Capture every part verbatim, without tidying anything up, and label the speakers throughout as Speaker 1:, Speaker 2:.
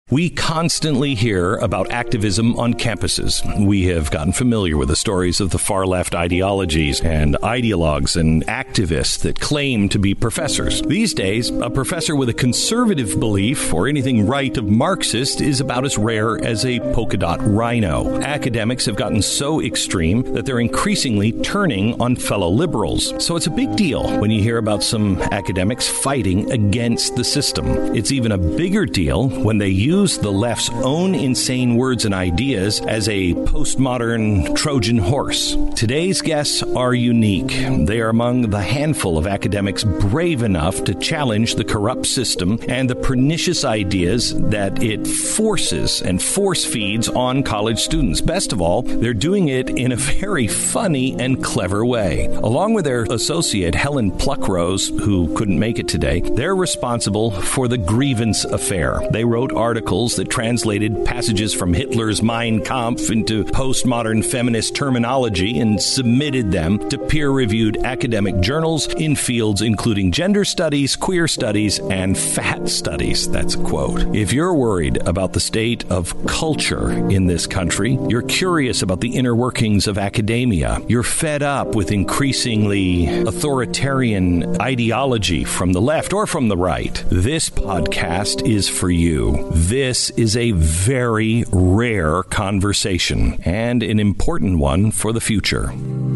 Speaker 1: We constantly hear about activism on campuses. We have gotten familiar with the stories of the far-left ideologies and ideologues and activists that claim to be professors. These days, a professor with a conservative belief or anything right of Marxist is about as rare as a polka dot rhino. Academics have gotten so extreme that they're increasingly turning on fellow liberals. So it's a big deal when you hear about some academics fighting against the system. It's even a bigger deal when they use the left's own insane words and ideas as a postmodern Trojan horse. Today's guests are unique. They are among the handful of academics brave enough to challenge the corrupt system and the pernicious ideas that it forces and force feeds on college students. Best of all, they're doing it in a very funny and clever way. Along with their associate, Helen Pluckrose, who couldn't make it today, they're responsible for the grievance affair. They wrote articles that translated passages from Hitler's Mein Kampf into postmodern feminist terminology and submitted them to peer-reviewed academic journals in fields including gender studies, queer studies, and fat studies. That's a quote. If you're worried about the state of culture in this country, you're curious about the inner workings of academia, you're fed up with increasingly authoritarian ideology from the left or from the right, this podcast is for you. This is a very rare conversation and an important one for the future.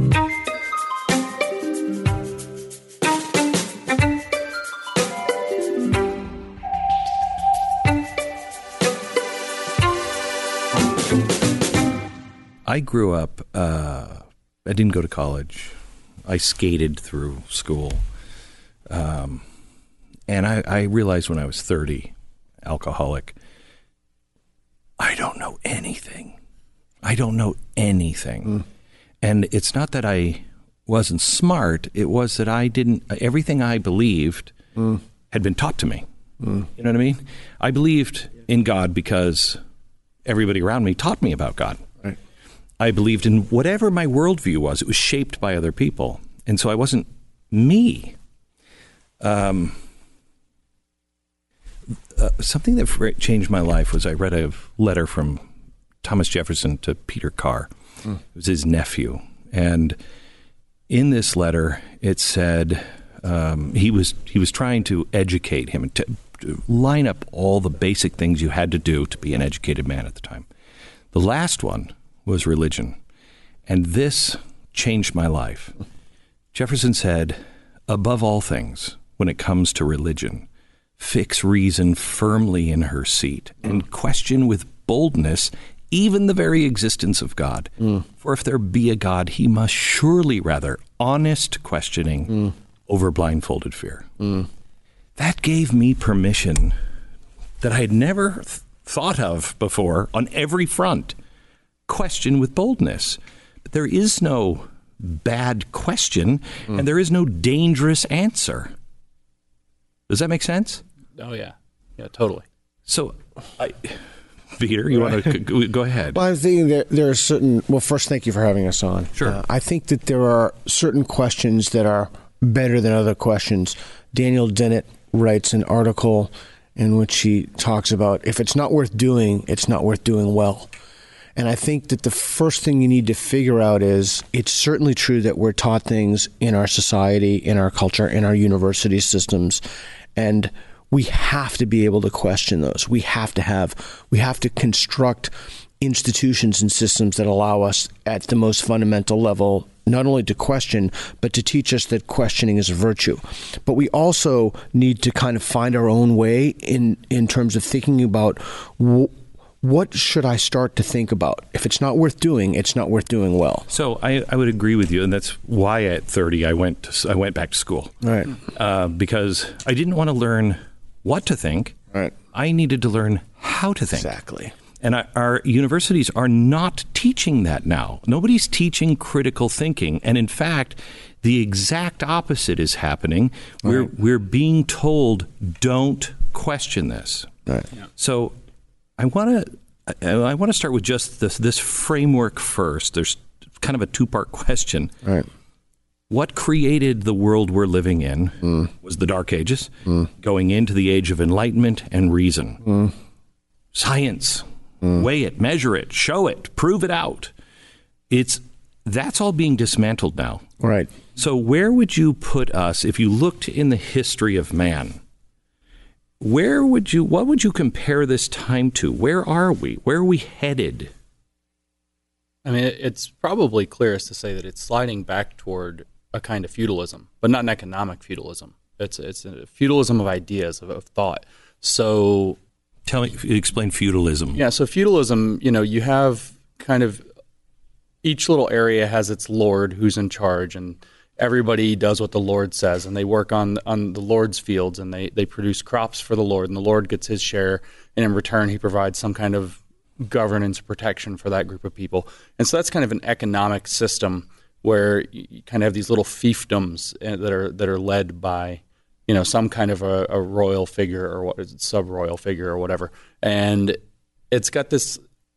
Speaker 1: I grew up, uh, I didn't go to college. I skated through school. Um, and I, I realized when I was thirty, alcoholic, I don't know anything. I don't know anything. Mm. And it's not that I wasn't smart. It was that I didn't, everything I believed mm. had been taught to me. Mm. You know what I mean? I believed in God because everybody around me taught me about God. Right. I believed in whatever my worldview was. It was shaped by other people. And so I wasn't me. Um, Uh, something that fr- changed my life was I read a letter from Thomas Jefferson to Peter Carr. Mm. It was his nephew. And in this letter, it said um, he was he was trying to educate him and to, to line up all the basic things you had to do to be an educated man at the time. The last one was religion. And this changed my life. Jefferson said, above all things, when it comes to religion, fix reason firmly in her seat and question with boldness even the very existence of God. Mm. For if there be a God, he must surely rather honest questioning mm. over blindfolded fear. Mm. That gave me permission that I had never th- thought of before on every front. Question with boldness. But there is no bad question mm. and there is no dangerous answer. Does that make sense?
Speaker 2: Oh, yeah. Yeah, totally.
Speaker 1: So, I, Peter, you right. want to go ahead?
Speaker 3: Well, I think there, there are certain... Well, first, thank you for having us on.
Speaker 1: Sure.
Speaker 3: Uh, I think that there are certain questions that are better than other questions. Daniel Dennett writes an article in which he talks about if it's not worth doing, it's not worth doing well. And I think that the first thing you need to figure out is it's certainly true that we're taught things in our society, in our culture, in our university systems, and we have to be able to question those. We have to have, we have to construct institutions and systems that allow us at the most fundamental level, not only to question, but to teach us that questioning is a virtue. But we also need to kind of find our own way in, in terms of thinking about w- what should I start to think about? If it's not worth doing, it's not worth doing well.
Speaker 1: So I, I would agree with you, and that's why at thirty I went to, I went back to school.
Speaker 3: Right.
Speaker 1: Uh, because I didn't want to learn what to think.
Speaker 3: Right.
Speaker 1: I needed to learn how to think.
Speaker 3: Exactly.
Speaker 1: And our, our universities are not teaching that now. Nobody's teaching critical thinking. And in fact, the exact opposite is happening. Right. We're we're being told, don't question this.
Speaker 3: Right.
Speaker 1: Yeah. So I want to I want to start with just this this framework first. There's kind of a two-part question.
Speaker 3: Right.
Speaker 1: What created the world we're living in mm. was the Dark Ages, mm. going into the Age of Enlightenment and Reason.
Speaker 3: Mm.
Speaker 1: science, mm. weigh it, measure it, show it, prove it out. It's that's all being dismantled now.
Speaker 3: Right.
Speaker 1: So where would you put us if you looked in the history of man? Where would you, what would you compare this time to? Where are we? Where are we headed?
Speaker 2: I mean, it's probably clearest to say that it's sliding back toward a kind of feudalism, but not an economic feudalism. It's it's a feudalism of ideas, of, of thought. So,
Speaker 1: tell me, explain feudalism.
Speaker 2: Yeah, so feudalism, you know, you have kind of each little area has its lord who's in charge, and everybody does what the Lord says, and they work on on the Lord's fields, and they, they produce crops for the Lord, and the Lord gets his share, and in return he provides some kind of governance protection for that group of people. And so that's kind of an economic system where you kind of have these little fiefdoms that are that are led by, you know, some kind of a, a royal figure or what is it, sub-royal figure or whatever. And it's got this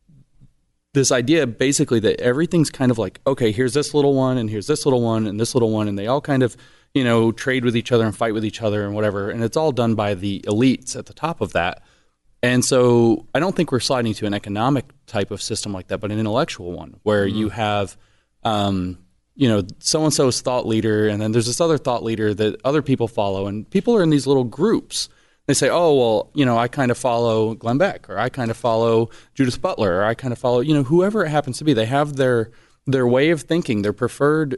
Speaker 2: this idea basically that everything's kind of like, okay, here's this little one and here's this little one and this little one, and they all kind of, you know, trade with each other and fight with each other and whatever. And it's all done by the elites at the top of that. And so I don't think we're sliding to an economic type of system like that, but an intellectual one where mm-hmm. you have, um, you know, so-and-so's thought leader, and then there's this other thought leader that other people follow, and people are in these little groups. They say, oh, well, you know, I kind of follow Glenn Beck, or I kind of follow Judith Butler, or I kind of follow, you know, whoever it happens to be. They have their their way of thinking, their preferred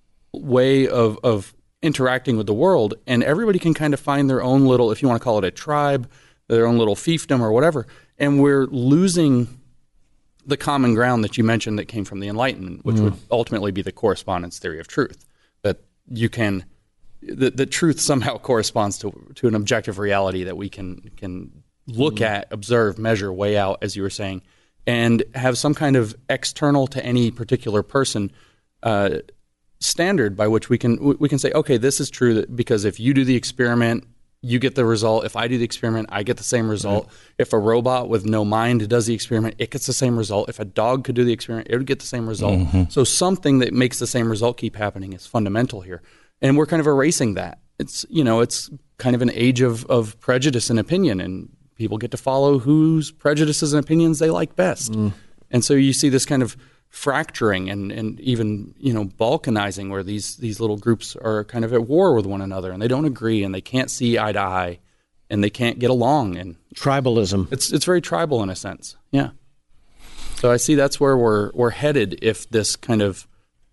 Speaker 2: way of, of interacting with the world, and everybody can kind of find their own little, if you want to call it a tribe, their own little fiefdom or whatever. And we're losing the common ground that you mentioned that came from the Enlightenment, which mm. would ultimately be the correspondence theory of truth, that you can the, the truth somehow corresponds to to an objective reality that we can can look mm. at, observe, measure, weigh out, as you were saying, and have some kind of external to any particular person uh, standard by which we can we can say, okay, this is true because if you do the experiment, you get the result. If I do the experiment, I get the same result. Right. If a robot with no mind does the experiment, it gets the same result. If a dog could do the experiment, it would get the same result. Mm-hmm. So something that makes the same result keep happening is fundamental here. And we're kind of erasing that. It's, you know, it's kind of an age of, of prejudice and opinion, and people get to follow whose prejudices and opinions they like best. Mm. And so you see this kind of fracturing and, and even, you know, balkanizing, where these these little groups are kind of at war with one another, and they don't agree, and they can't see eye to eye, and they can't get along. And
Speaker 3: tribalism.
Speaker 2: It's it's very tribal in a sense. Yeah. So I see that's where we're we're headed if this kind of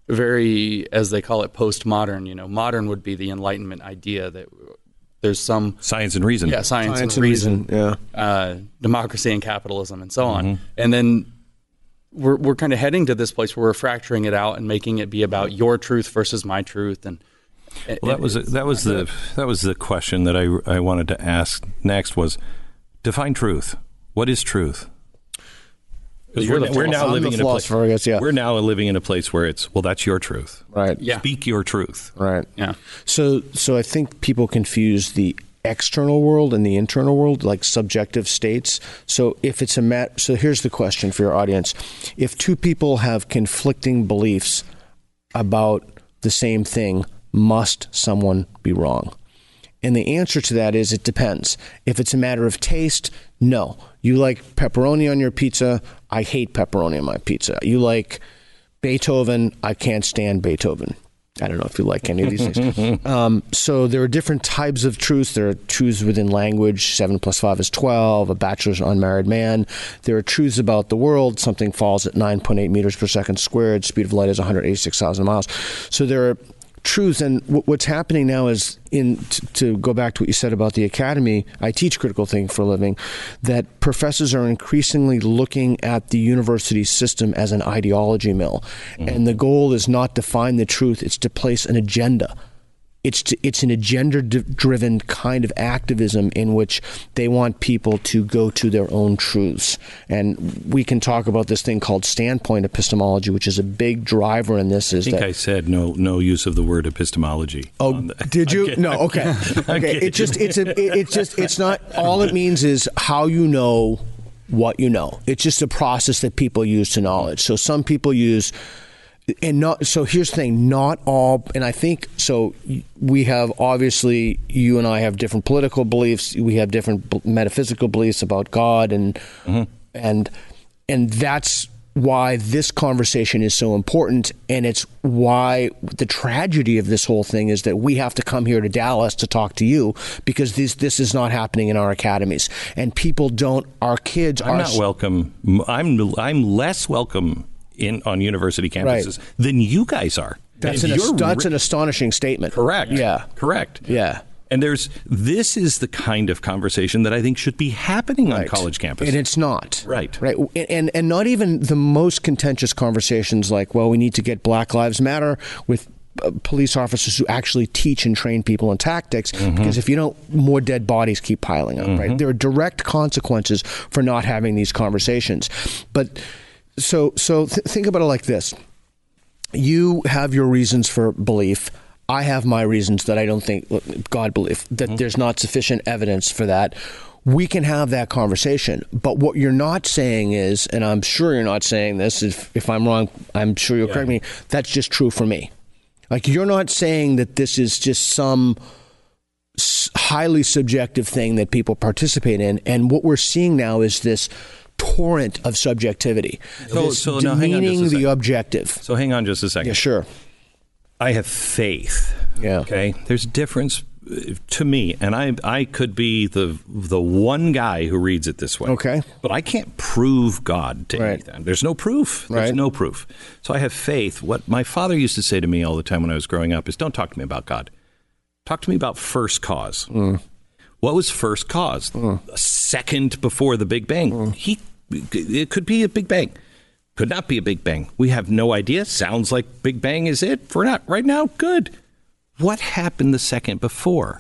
Speaker 2: very, as they call it, postmodern, you know, modern would be the Enlightenment idea that there's some
Speaker 1: science and reason.
Speaker 2: Yeah, science,
Speaker 3: science
Speaker 2: and, and reason.
Speaker 3: reason. Yeah.
Speaker 2: Uh, democracy and capitalism and so on.
Speaker 1: Mm-hmm.
Speaker 2: And then we're we're kind of heading to this place where we're fracturing it out and making it be about your truth versus my truth. And
Speaker 1: well, that was a, that was the that was the question that I I wanted to ask next was define truth. What is truth? Because we're, we're now living in a place.
Speaker 3: I guess, yeah.
Speaker 1: We're now living in a place where it's well, that's your truth.
Speaker 3: Right.
Speaker 2: Yeah.
Speaker 1: Speak your truth.
Speaker 3: Right.
Speaker 2: Yeah.
Speaker 3: So so I think people confuse the external world and the internal world, like subjective states. So if it's a mat, so here's the question for your audience: if two people have conflicting beliefs about the same thing, must someone be wrong? And the answer to that is it depends. If it's a matter of taste, no. You like pepperoni on your pizza, I hate pepperoni on my pizza. You like Beethoven, I can't stand Beethoven. I don't know if you like any of these things. Um, so there are different types of truths. There are truths within language. Seven plus five is twelve. A bachelor's an unmarried man. There are truths about the world. Something falls at nine point eight meters per second squared. Speed of light is one hundred eighty-six thousand miles. So there are truths. And w- what's happening now is, in t- to go back to what you said about the academy, I teach critical thinking for a living, that professors are increasingly looking at the university system as an ideology mill. Mm-hmm. And the goal is not to find the truth, it's to place an agenda. It's to, it's an agenda-driven kind of activism in which they want people to go to their own truths. And we can talk about this thing called standpoint epistemology, which is a big driver in this. Is
Speaker 1: I think
Speaker 3: that,
Speaker 1: I said no no use of the word epistemology.
Speaker 3: Oh, did you? No, okay. Okay. It just it's a it, it's just it's not, all it means is how you know what you know. It's just a process that people use to knowledge. So some people use And not so. Here's the thing: not all, and I think so. We have obviously, you and I have different political beliefs. We have different metaphysical beliefs about God, and mm-hmm. and and that's why this conversation is so important. And it's why the tragedy of this whole thing is that we have to come here to Dallas to talk to you, because this this is not happening in our academies, and people don't. Our kids
Speaker 1: I'm
Speaker 3: are
Speaker 1: not welcome. I'm I'm less welcome in on university campuses
Speaker 3: right.
Speaker 1: than you guys are.
Speaker 3: That's an ast- that's an astonishing statement.
Speaker 1: Correct.
Speaker 3: Yeah.
Speaker 1: Correct.
Speaker 3: Yeah.
Speaker 1: And there's this is the kind of conversation that I think should be happening
Speaker 3: right.
Speaker 1: on college campuses.
Speaker 3: And it's not.
Speaker 1: Right.
Speaker 3: Right. And and not even the most contentious conversations like, well, we need to get Black Lives Matter with uh, police officers who actually teach and train people in tactics, mm-hmm. because if you don't, more dead bodies keep piling up, mm-hmm. right? There are direct consequences for not having these conversations. But So, so th- think about it like this. You have your reasons for belief. I have my reasons that I don't think God belief, that mm-hmm. there's not sufficient evidence for that. We can have that conversation. But what you're not saying is, and I'm sure you're not saying this, if, if I'm wrong, I'm sure you'll yeah. correct me, that's just true for me. Like, you're not saying that this is just some highly subjective thing that people participate in. And what we're seeing now is this torrent of subjectivity.
Speaker 1: So,
Speaker 3: this
Speaker 1: so now hang on
Speaker 3: demeaning
Speaker 1: just a
Speaker 3: the
Speaker 1: second.
Speaker 3: objective.
Speaker 1: So hang on just a second.
Speaker 3: Yeah, sure.
Speaker 1: I have faith.
Speaker 3: Yeah.
Speaker 1: Okay. There's a difference to me, and I I could be the the one guy who reads it this way.
Speaker 3: Okay.
Speaker 1: But I can't prove God to
Speaker 3: right.
Speaker 1: anything. There's no proof. There's
Speaker 3: right.
Speaker 1: no proof. So I have faith. What my father used to say to me all the time when I was growing up is, don't talk to me about God. Talk to me about first cause. Mm. What was first cause? Mm. A second before the Big Bang. Mm. He It could be a Big Bang. Could not be a Big Bang. We have no idea. Sounds like Big Bang is it for not right now. Good. What happened the second before?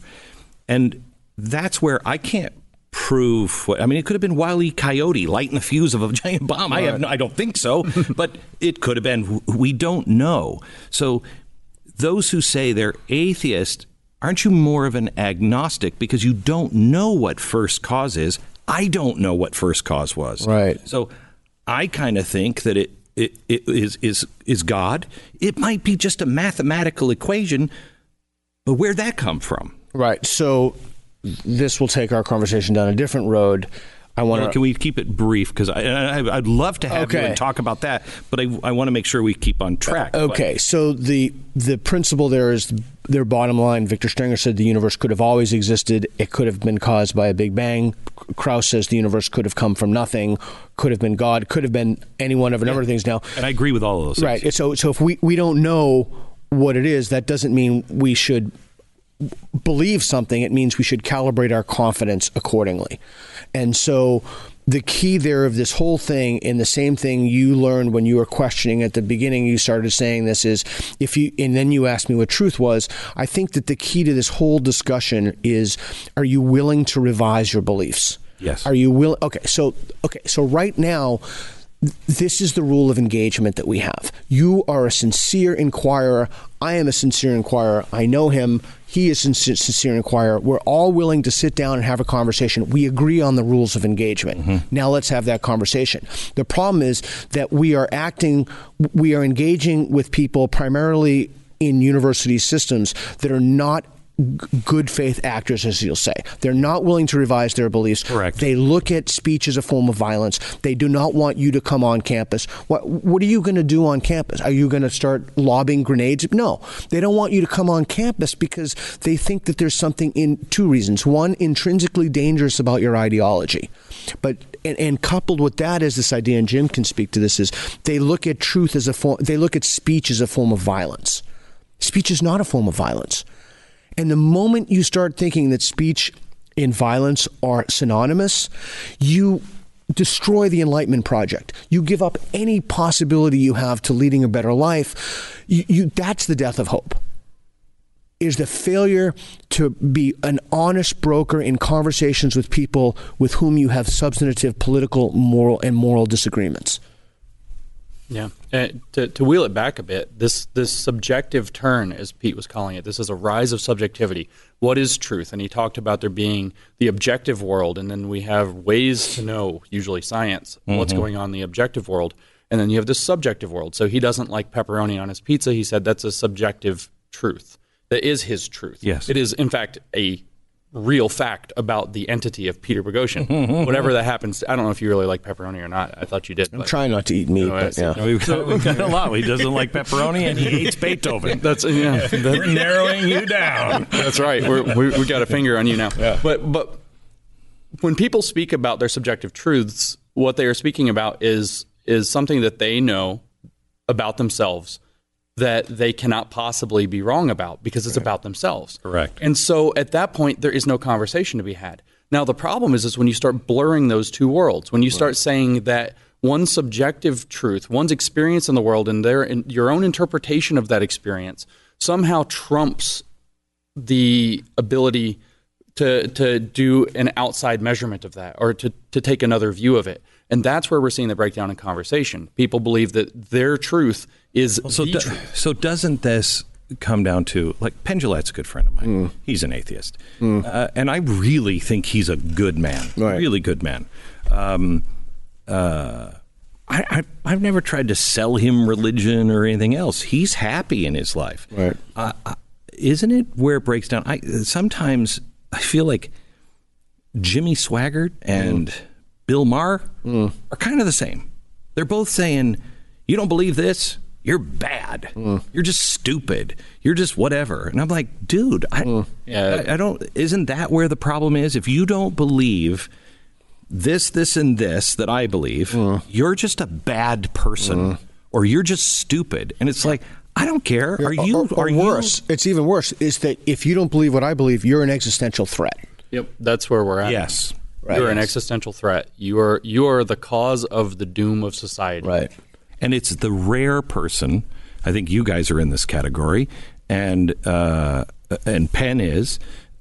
Speaker 1: And that's where I can't prove what. I mean, it could have been Wile E. Coyote lighting the fuse of a giant bomb. Right. I have. No, I don't think so. But it could have been. We don't know. So those who say they're atheist, aren't you more of an agnostic because you don't know what first cause is? I don't know what first cause was.
Speaker 3: Right.
Speaker 1: So I kind of think that it, it, it is, is, is God. It might be just a mathematical equation, but where'd that come from?
Speaker 3: Right. So this will take our conversation down a different road. I want
Speaker 1: well, can we keep it brief? Because I, I, I'd love to have
Speaker 3: okay.
Speaker 1: you and talk about that, but I, I want to make sure we keep on track.
Speaker 3: Okay.
Speaker 1: But.
Speaker 3: So the the principle there is their bottom line. Victor Stringer said the universe could have always existed. It could have been caused by a Big Bang. Krauss says the universe could have come from nothing, could have been God, could have been any one of a number yeah. of things now.
Speaker 1: And I agree with all of those
Speaker 3: right.
Speaker 1: things.
Speaker 3: So, so if we, we don't know what it is, that doesn't mean we should believe something. It means we should calibrate our confidence accordingly. And so the key there of this whole thing, and the same thing you learned when you were questioning at the beginning, you started saying this is, if you, and then you asked me what truth was. I think that the key to this whole discussion is, are you willing to revise your beliefs?
Speaker 1: Yes.
Speaker 3: Are you willing? Okay. So, okay. So right now, this is the rule of engagement that we have. You are a sincere inquirer. I am a sincere inquirer. I know him. He is a sincere inquirer. We're all willing to sit down and have a conversation. We agree on the rules of engagement. Mm-hmm. Now let's have that conversation. The problem is that we are acting, we are engaging with people primarily in university systems that are not good faith actors, as you'll say. They're not willing to revise their beliefs.
Speaker 1: Correct.
Speaker 3: They look at speech as a form of violence. They do not want you to come on campus. What What are you going to do on campus? Are you going to start lobbing grenades? No. They don't want you to come on campus because they think that there's something in two reasons. One, intrinsically dangerous about your ideology. But and, and coupled with that is this idea, and Jim can speak to this, is they look at truth as a form, they look at speech as a form of violence. Speech is not a form of violence. And the moment you start thinking that speech and violence are synonymous, you destroy the Enlightenment project. You give up any possibility you have to leading a better life. You, you, that's the death of hope, is the failure to be an honest broker in conversations with people with whom you have substantive political, moral, and moral disagreements.
Speaker 2: Yeah. Uh, to, to wheel it back a bit, this this subjective turn, as Pete was calling it, this is a rise of subjectivity. What is truth? And he talked about there being the objective world, and then we have ways to know, usually science, mm-hmm. what's going on in the objective world. And then you have the subjective world. So he doesn't like pepperoni on his pizza. He said that's a subjective truth. That is his truth.
Speaker 1: Yes.
Speaker 2: It is, in fact, a real fact about the entity of Peter Boghossian. Whatever that happens to, I don't know if you really like pepperoni or not. I thought you did.
Speaker 3: I'm
Speaker 2: but,
Speaker 3: trying not to eat meat,
Speaker 2: you know,
Speaker 3: but yeah.
Speaker 1: No, we've, got, we've got a lot. He doesn't like pepperoni, and he hates Beethoven.
Speaker 2: That's yeah.
Speaker 1: We're narrowing you down.
Speaker 2: That's right. We're, we we got a finger on you now.
Speaker 1: Yeah.
Speaker 2: But but when people speak about their subjective truths, what they are speaking about is is something that they know about themselves that they cannot possibly be wrong about because it's right. about themselves.
Speaker 1: Correct.
Speaker 2: And so at that point, there is no conversation to be had. Now, the problem is, is when you start blurring those two worlds, when you start right. saying that one's subjective truth, one's experience in the world, and their in, your own interpretation of that experience somehow trumps the ability to to do an outside measurement of that or to, to take another view of it. And that's where we're seeing the breakdown in conversation. People believe that their truth is
Speaker 1: so
Speaker 2: the
Speaker 1: do,
Speaker 2: truth.
Speaker 1: So doesn't this come down to, like, Penn Jillette's a good friend of mine. Mm. He's an atheist. Mm. Uh, and I really think he's a good man, right. really good man. Um, uh, I, I, I've never tried to sell him religion or anything else. He's happy in his life.
Speaker 3: Right.
Speaker 1: Uh, uh, isn't it where it breaks down? I Sometimes I feel like Jimmy Swaggart and mm. Bill Maher mm. are kind of the same. They're both saying, you don't believe this? You're bad. Mm. You're just stupid. You're just whatever. And I'm like, dude, I, mm. yeah. I, I don't. Isn't that where the problem is? If you don't believe this, this, and this that I believe, mm. you're just a bad person, mm. or you're just stupid. And it's like, I don't care. Are you?
Speaker 3: Or, or
Speaker 1: are
Speaker 3: worse? You? It's even worse. Is that if you don't believe what I believe, you're an existential threat.
Speaker 2: Yep, that's where we're at.
Speaker 1: Yes,
Speaker 2: right. You're yes. an existential threat. You are. You are the cause of the doom of society.
Speaker 3: Right.
Speaker 1: And it's the rare person. I think you guys are in this category, and uh, and Penn is.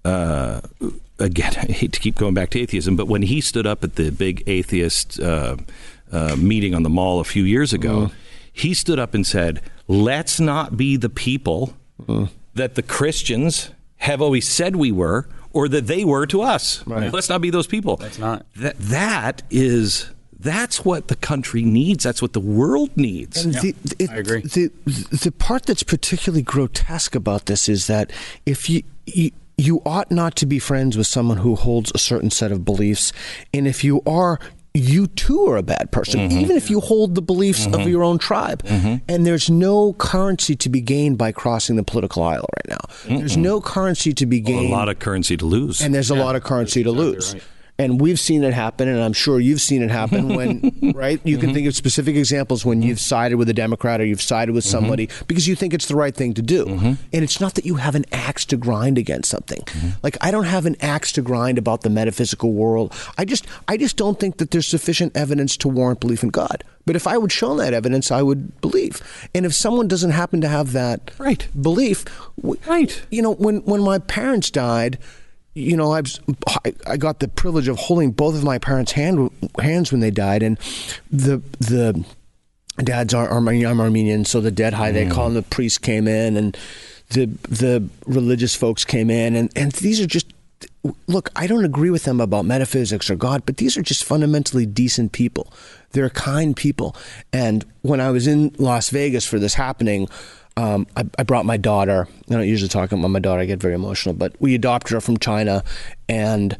Speaker 1: Uh, again, I hate to keep going back to atheism, but when he stood up at the big atheist uh, uh, meeting on the Mall a few years ago, mm. he stood up and said, "Let's not be the people mm. that the Christians have always said we were, or that they were to us. Right. Let's not be those people."
Speaker 2: That's not.
Speaker 1: That that is. That's what the country needs. That's what the world needs.
Speaker 3: And
Speaker 2: yeah,
Speaker 3: the, it,
Speaker 2: I agree.
Speaker 3: The, the part that's particularly grotesque about this is that if you, you you ought not to be friends with someone who holds a certain set of beliefs, and if you are, you too are a bad person, mm-hmm. even if you hold the beliefs mm-hmm. of your own tribe. Mm-hmm. And there's no currency to be gained by crossing the political aisle right now. Mm-hmm. There's no currency to be gained.
Speaker 1: Well, a lot of currency to lose.
Speaker 3: And there's a
Speaker 2: yeah,
Speaker 3: lot of currency to
Speaker 2: exactly
Speaker 3: lose.
Speaker 2: Right.
Speaker 3: And we've seen it happen, and I'm sure you've seen it happen when, right? You mm-hmm. can think of specific examples when you've sided with a Democrat or you've sided with somebody mm-hmm. because you think it's the right thing to do. Mm-hmm. And it's not that you have an axe to grind against something. Mm-hmm. Like, I don't have an axe to grind about the metaphysical world. I just I just don't think that there's sufficient evidence to warrant belief in God. But if I would show that evidence, I would believe. And if someone doesn't happen to have that
Speaker 1: right.
Speaker 3: belief,
Speaker 1: right.
Speaker 3: you know, when, when my parents died, you know, I, was, I got the privilege of holding both of my parents' hand, hands when they died, and the the dads are Armenian, I'm Armenian, so the dead high, mm. they call them, the priest came in, and the the religious folks came in, and, and these are just, look, I don't agree with them about metaphysics or God, but these are just fundamentally decent people. They're kind people. And when I was in Las Vegas for this happening, Um, I, I brought my daughter. I don't usually talk about my daughter. I get very emotional, but we adopted her from China, and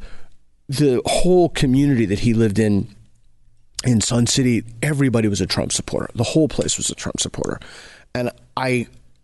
Speaker 3: the whole community that he lived in, in Sun City, everybody was a Trump supporter. The whole place was a Trump supporter. And I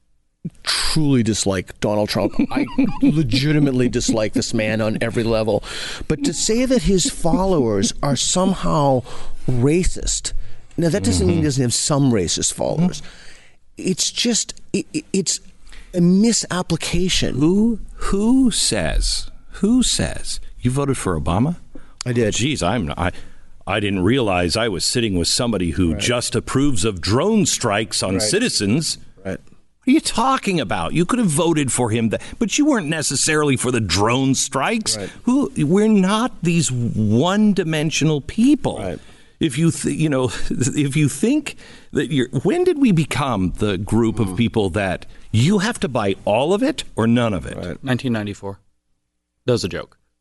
Speaker 3: truly dislike Donald Trump. I legitimately dislike this man on every level. But to say that his followers are somehow racist, now that doesn't mm-hmm. mean he doesn't have some racist followers. Mm-hmm. It's just, it, it's a misapplication.
Speaker 1: Who who says, who says, you voted for Obama?
Speaker 3: I did.
Speaker 1: Oh, geez, I'm I, I didn't realize I was sitting with somebody who right. just approves of drone strikes on
Speaker 3: right.
Speaker 1: citizens.
Speaker 3: Right.
Speaker 1: What are you talking about? You could have voted for him, th- but you weren't necessarily for the drone strikes.
Speaker 3: Right.
Speaker 1: Who? We're not these one-dimensional people.
Speaker 3: Right.
Speaker 1: If you, th- you know, if you think that you're, when did we become the group of people that you have to buy all of it or none of it?
Speaker 3: Right.
Speaker 2: nineteen ninety-four. That was a joke.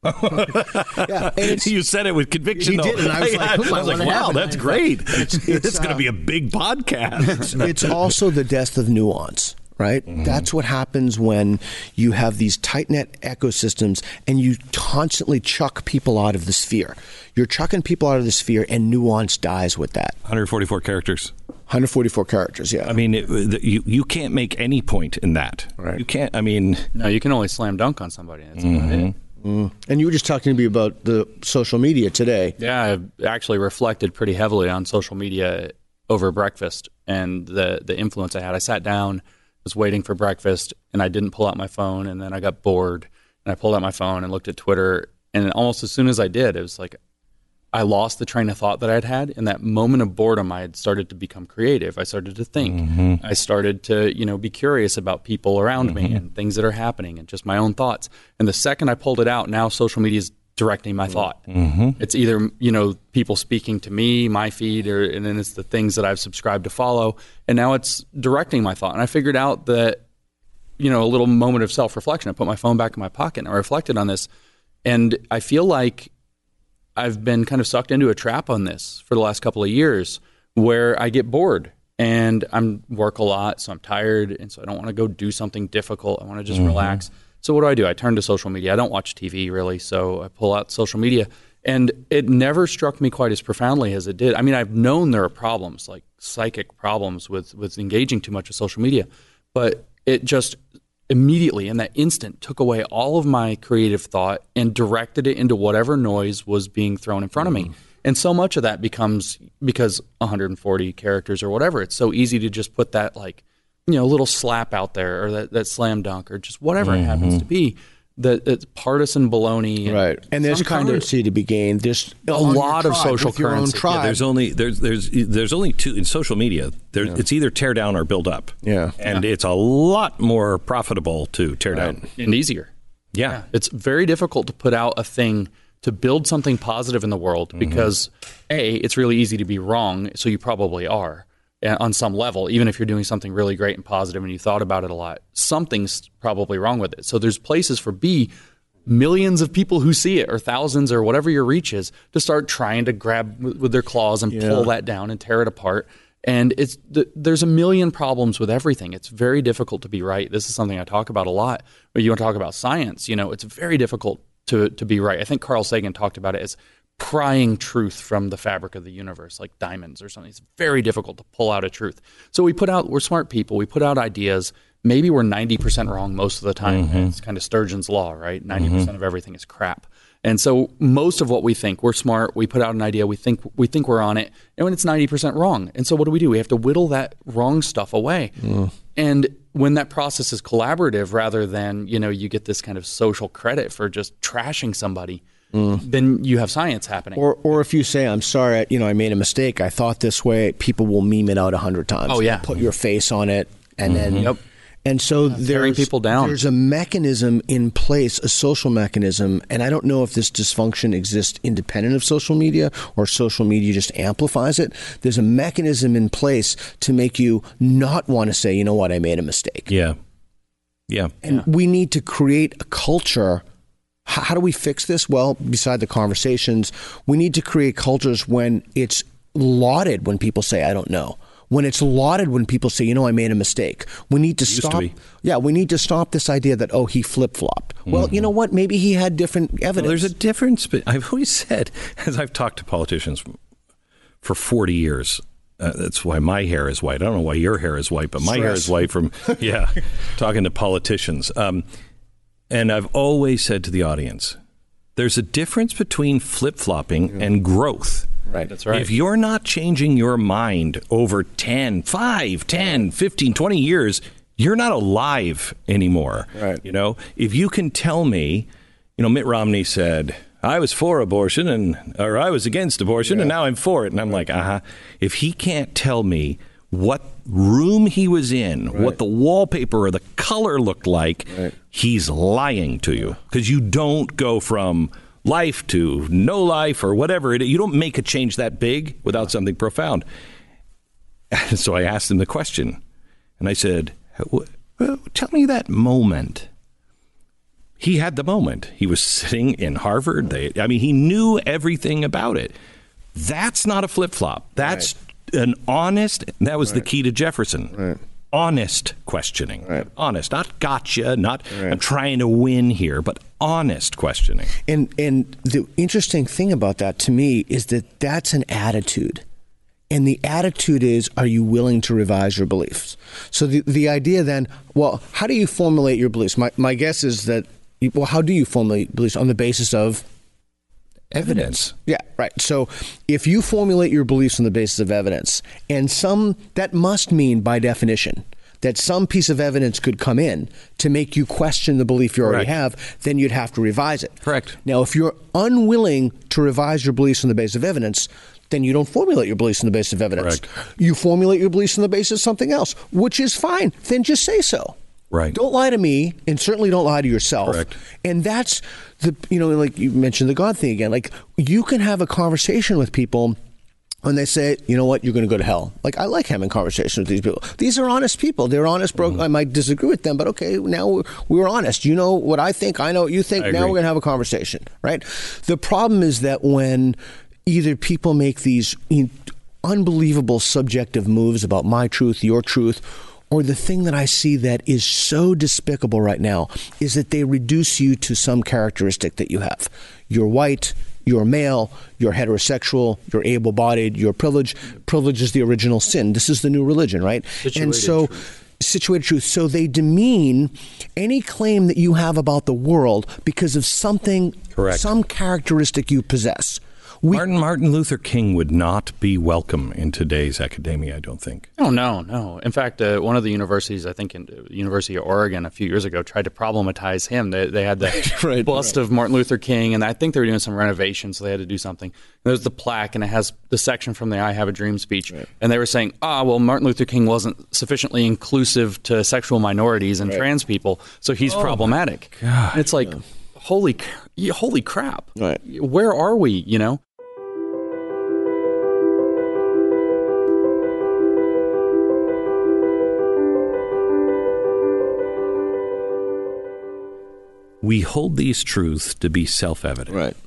Speaker 3: Yeah, and it's,
Speaker 1: you said it with conviction.
Speaker 3: He
Speaker 1: though.
Speaker 3: did, and I was like,
Speaker 1: I
Speaker 3: "Hmm, I
Speaker 1: was like
Speaker 3: wanna
Speaker 1: wow,
Speaker 3: have it."
Speaker 1: that's great.
Speaker 3: It's,
Speaker 1: It's,
Speaker 3: it's,
Speaker 1: going to
Speaker 3: uh,
Speaker 1: be a big podcast.
Speaker 3: It's also the death of nuance, right? Mm-hmm. That's what happens when you have these tight-knit ecosystems and you constantly chuck people out of the sphere. You're chucking people out of the sphere, and nuance dies with that.
Speaker 1: one hundred forty-four characters.
Speaker 3: one hundred forty-four characters, yeah.
Speaker 1: I mean, it, the, you you can't make any point in that.
Speaker 3: Right.
Speaker 1: You can't. I mean,
Speaker 2: No, you can only slam dunk on somebody. That's
Speaker 1: mm-hmm.
Speaker 2: about it.
Speaker 3: Mm. And you were just talking to me about the social media today.
Speaker 2: Yeah, I've actually reflected pretty heavily on social media over breakfast and the, the influence I had. I sat down, was waiting for breakfast, and I didn't pull out my phone, and then I got bored, and I pulled out my phone and looked at Twitter, and almost as soon as I did, it was like I lost the train of thought that I'd had. In that moment of boredom, I had started to become creative. I started to think. Mm-hmm. I started to, you know, be curious about people around mm-hmm. me and things that are happening and just my own thoughts. And the second I pulled it out, now social media is directing my thought. Mm-hmm. It's either, you know, people speaking to me, my feed, or and then it's the things that I've subscribed to follow. And now it's directing my thought. And I figured out that, you know, a little moment of self-reflection. I put my phone back in my pocket and I reflected on this. And I feel like I've been kind of sucked into a trap on this for the last couple of years where I get bored and I'm work a lot, so I'm tired, and so I don't want to go do something difficult. I want to just mm-hmm. relax. So what do I do? I turn to social media. I don't watch T V really, so I pull out social media. And it never struck me quite as profoundly as it did. I mean, I've known there are problems, like psychic problems with, with engaging too much with social media, but it just immediately in that instant took away all of my creative thought and directed it into whatever noise was being thrown in front of me. And so much of that becomes, because one hundred forty characters or whatever, it's so easy to just put that like, you know, little slap out there or that, that slam dunk or just whatever mm-hmm. it happens to be. That it's partisan baloney, and
Speaker 3: right? And there's currency of, to be gained. There's
Speaker 2: a lot of social currency.
Speaker 1: Yeah, there's only there's there's there's only two in social media. There, yeah. It's either tear down or build up.
Speaker 3: Yeah,
Speaker 1: and
Speaker 2: yeah.
Speaker 1: it's a lot more profitable to tear right. down
Speaker 2: and easier.
Speaker 1: Yeah.
Speaker 2: yeah, it's very difficult to put out a thing to build something positive in the world mm-hmm. because A, it's really easy to be wrong, so you probably are. On some level, even if you're doing something really great and positive and you thought about it a lot, something's probably wrong with it. So there's places for B, millions of people who see it, or thousands, or whatever your reach is, to start trying to grab with their claws and yeah. pull that down and tear it apart. And it's there's a million problems with everything. It's very difficult to be right. This is something I talk about a lot. But you want to talk about science, you know, it's very difficult to to be right. I think Carl Sagan talked about it as prying truth from the fabric of the universe, like diamonds or something. It's very difficult to pull out a truth. So we put out, we're smart people, we put out ideas. Maybe we're ninety percent wrong most of the time. Mm-hmm. It's kind of Sturgeon's law, right? ninety percent mm-hmm. of everything is crap. And so most of what we think, we're smart, we put out an idea, we think we think we're on it, and when it's ninety percent wrong. And so what do we do? We have to whittle that wrong stuff away. Mm. And when that process is collaborative rather than, you know, you get this kind of social credit for just trashing somebody, Mm. then you have science happening.
Speaker 3: Or or if you say, I'm sorry, you know, I made a mistake, I thought this way, people will meme it out a hundred times.
Speaker 2: Oh, yeah.
Speaker 3: Put your face on it, and mm-hmm. then...
Speaker 2: Yep.
Speaker 3: And so
Speaker 2: yeah, there's, people down.
Speaker 3: there's a mechanism in place, a social mechanism, and I don't know if this dysfunction exists independent of social media or social media just amplifies it. There's a mechanism in place to make you not want to say, you know what, I made a mistake.
Speaker 1: Yeah. Yeah.
Speaker 3: And
Speaker 2: yeah.
Speaker 3: we need to create a culture. How do we fix this? Well, beside the conversations, we need to create cultures when it's lauded when people say, I don't know. When it's lauded when people say, you know, I made a mistake. We need to stop. To yeah, we need to stop this idea that, oh, he flip-flopped. Mm-hmm. Well, you know what? Maybe he had different evidence.
Speaker 1: Well, there's a difference. But I've always said, as I've talked to politicians for forty years, uh, that's why my hair is white. I don't know why your hair is white, but my Stress. hair is white from, yeah, talking to politicians. Um And I've always said to the audience, there's a difference between flip-flopping mm-hmm. and growth.
Speaker 2: Right, that's right.
Speaker 1: If you're not changing your mind over ten, five, ten, fifteen, twenty years, you're not alive anymore.
Speaker 3: Right.
Speaker 1: You know, if you can tell me, you know, Mitt Romney said, I was for abortion and or I was against abortion yeah. and now I'm for it. And I'm right. like, uh-huh. If he can't tell me what room he was in, right. what the wallpaper or the color looked like, right. he's lying to you, because you don't go from life to no life or whatever. It, you don't make a change that big without something profound. So I asked him the question, and I said, well, tell me that moment He had the moment. He was sitting in Harvard. They, I mean, he knew everything about it. That's not a flip-flop. That's right. an honest, that was right. the key to Jefferson. Right. Honest questioning. Right. Honest, not gotcha, not right. I'm trying to win here, but honest questioning.
Speaker 3: And and the interesting thing about that to me is that that's an attitude. And the attitude is, are you willing to revise your beliefs? So the the idea then, well, how do you formulate your beliefs? My my guess is that, well, how do you formulate beliefs? On the basis of
Speaker 1: evidence.
Speaker 3: Yeah, right. So if you formulate your beliefs on the basis of evidence, and some, that must mean by definition that some piece of evidence could come in to make you question the belief you
Speaker 1: Correct.
Speaker 3: already have, then you'd have to revise it.
Speaker 1: Correct.
Speaker 3: Now, if you're unwilling to revise your beliefs on the basis of evidence, then you don't formulate your beliefs on the basis of evidence.
Speaker 1: Correct.
Speaker 3: You formulate your beliefs on the basis of something else, which is fine. Then just say so.
Speaker 1: Right.
Speaker 3: Don't lie to me, and certainly don't lie to yourself.
Speaker 1: Correct.
Speaker 3: And that's the, you know, like you mentioned the God thing again. Like, you can have a conversation with people when they say, you know what, you're going to go to hell. Like, I like having conversations with these people. These are honest people. They're honest, bro. Mm-hmm. I might disagree with them, but okay, now we're, we're honest. You know what I think. I know what you think.
Speaker 1: I
Speaker 3: now
Speaker 1: agree.
Speaker 3: we're going to have a conversation, right? The problem is that when either people make these unbelievable subjective moves about my truth, your truth, or the thing that I see that is so despicable right now is that they reduce you to some characteristic that you have. You're white, you're male, you're heterosexual, you're able-bodied, you're privileged. Privilege is the original sin. This is the new religion, right?
Speaker 2: Situated
Speaker 3: and so,
Speaker 2: truth.
Speaker 3: situated truth. So they demean any claim that you have about the world because of something,
Speaker 1: Correct.
Speaker 3: some characteristic you possess. We,
Speaker 1: Martin Martin Luther King would not be welcome in today's academia, I don't think.
Speaker 2: Oh, no, no. In fact, uh, one of the universities, I think in the University of Oregon a few years ago, tried to problematize him. They, they had the
Speaker 3: right,
Speaker 2: bust
Speaker 3: right.
Speaker 2: of Martin Luther King, and I think they were doing some renovations, so they had to do something. And there's the plaque, and it has the section from the I Have a Dream speech. Right. And they were saying, ah, well, Martin Luther King wasn't sufficiently inclusive to sexual minorities and right. trans people, so he's
Speaker 1: oh
Speaker 2: problematic. And it's like, yeah. holy, holy crap.
Speaker 3: Right.
Speaker 2: Where are we, you know?
Speaker 1: We hold these truths to be self-evident.
Speaker 3: Right.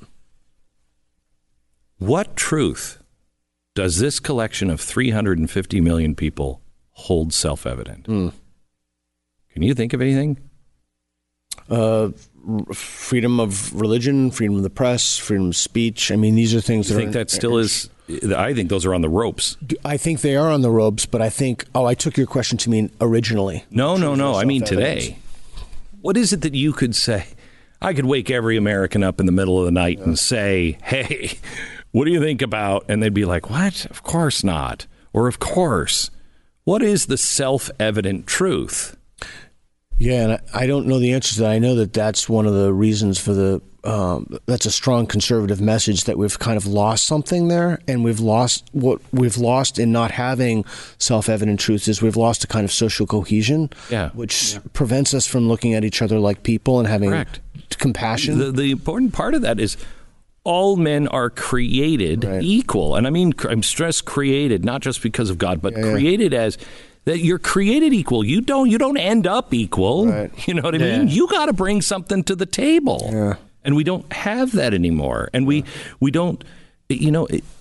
Speaker 1: What truth does this collection of three hundred fifty million people hold self-evident?
Speaker 3: Mm.
Speaker 1: Can you think of anything?
Speaker 3: Uh, freedom of religion, freedom of the press, freedom of speech. I mean, these are things
Speaker 1: You
Speaker 3: that
Speaker 1: think
Speaker 3: are,
Speaker 1: that still is... I think those are on the ropes.
Speaker 3: I think they are on the ropes, but I think... Oh, I took your question to mean originally.
Speaker 1: No, no, no. I mean today. What is it that you could say? I could wake every American up in the middle of the night yeah. and say, hey, what do you think about? And they'd be like, what? Of course not. Or of course. What is the self-evident truth?
Speaker 3: Yeah, and I, I don't know the answer to that. I know that that's one of the reasons for the, um, that's a strong conservative message that we've kind of lost something there. And we've lost, what we've lost in not having self-evident truths is we've lost a kind of social cohesion,
Speaker 1: yeah.
Speaker 3: which
Speaker 2: yeah.
Speaker 3: prevents us from looking at each other like people and having
Speaker 1: Correct.
Speaker 3: compassion.
Speaker 1: The, the important part of that is all men are created
Speaker 3: right.
Speaker 1: equal. And I mean, I'm stressed created, not just because of God, but yeah, created yeah. as... that you're created equal. You don't you don't end up equal.
Speaker 3: Right.
Speaker 1: You know what I
Speaker 2: yeah.
Speaker 1: mean? You got to bring something to the table.
Speaker 3: Yeah.
Speaker 1: And we don't have that anymore. And we we don't you know it,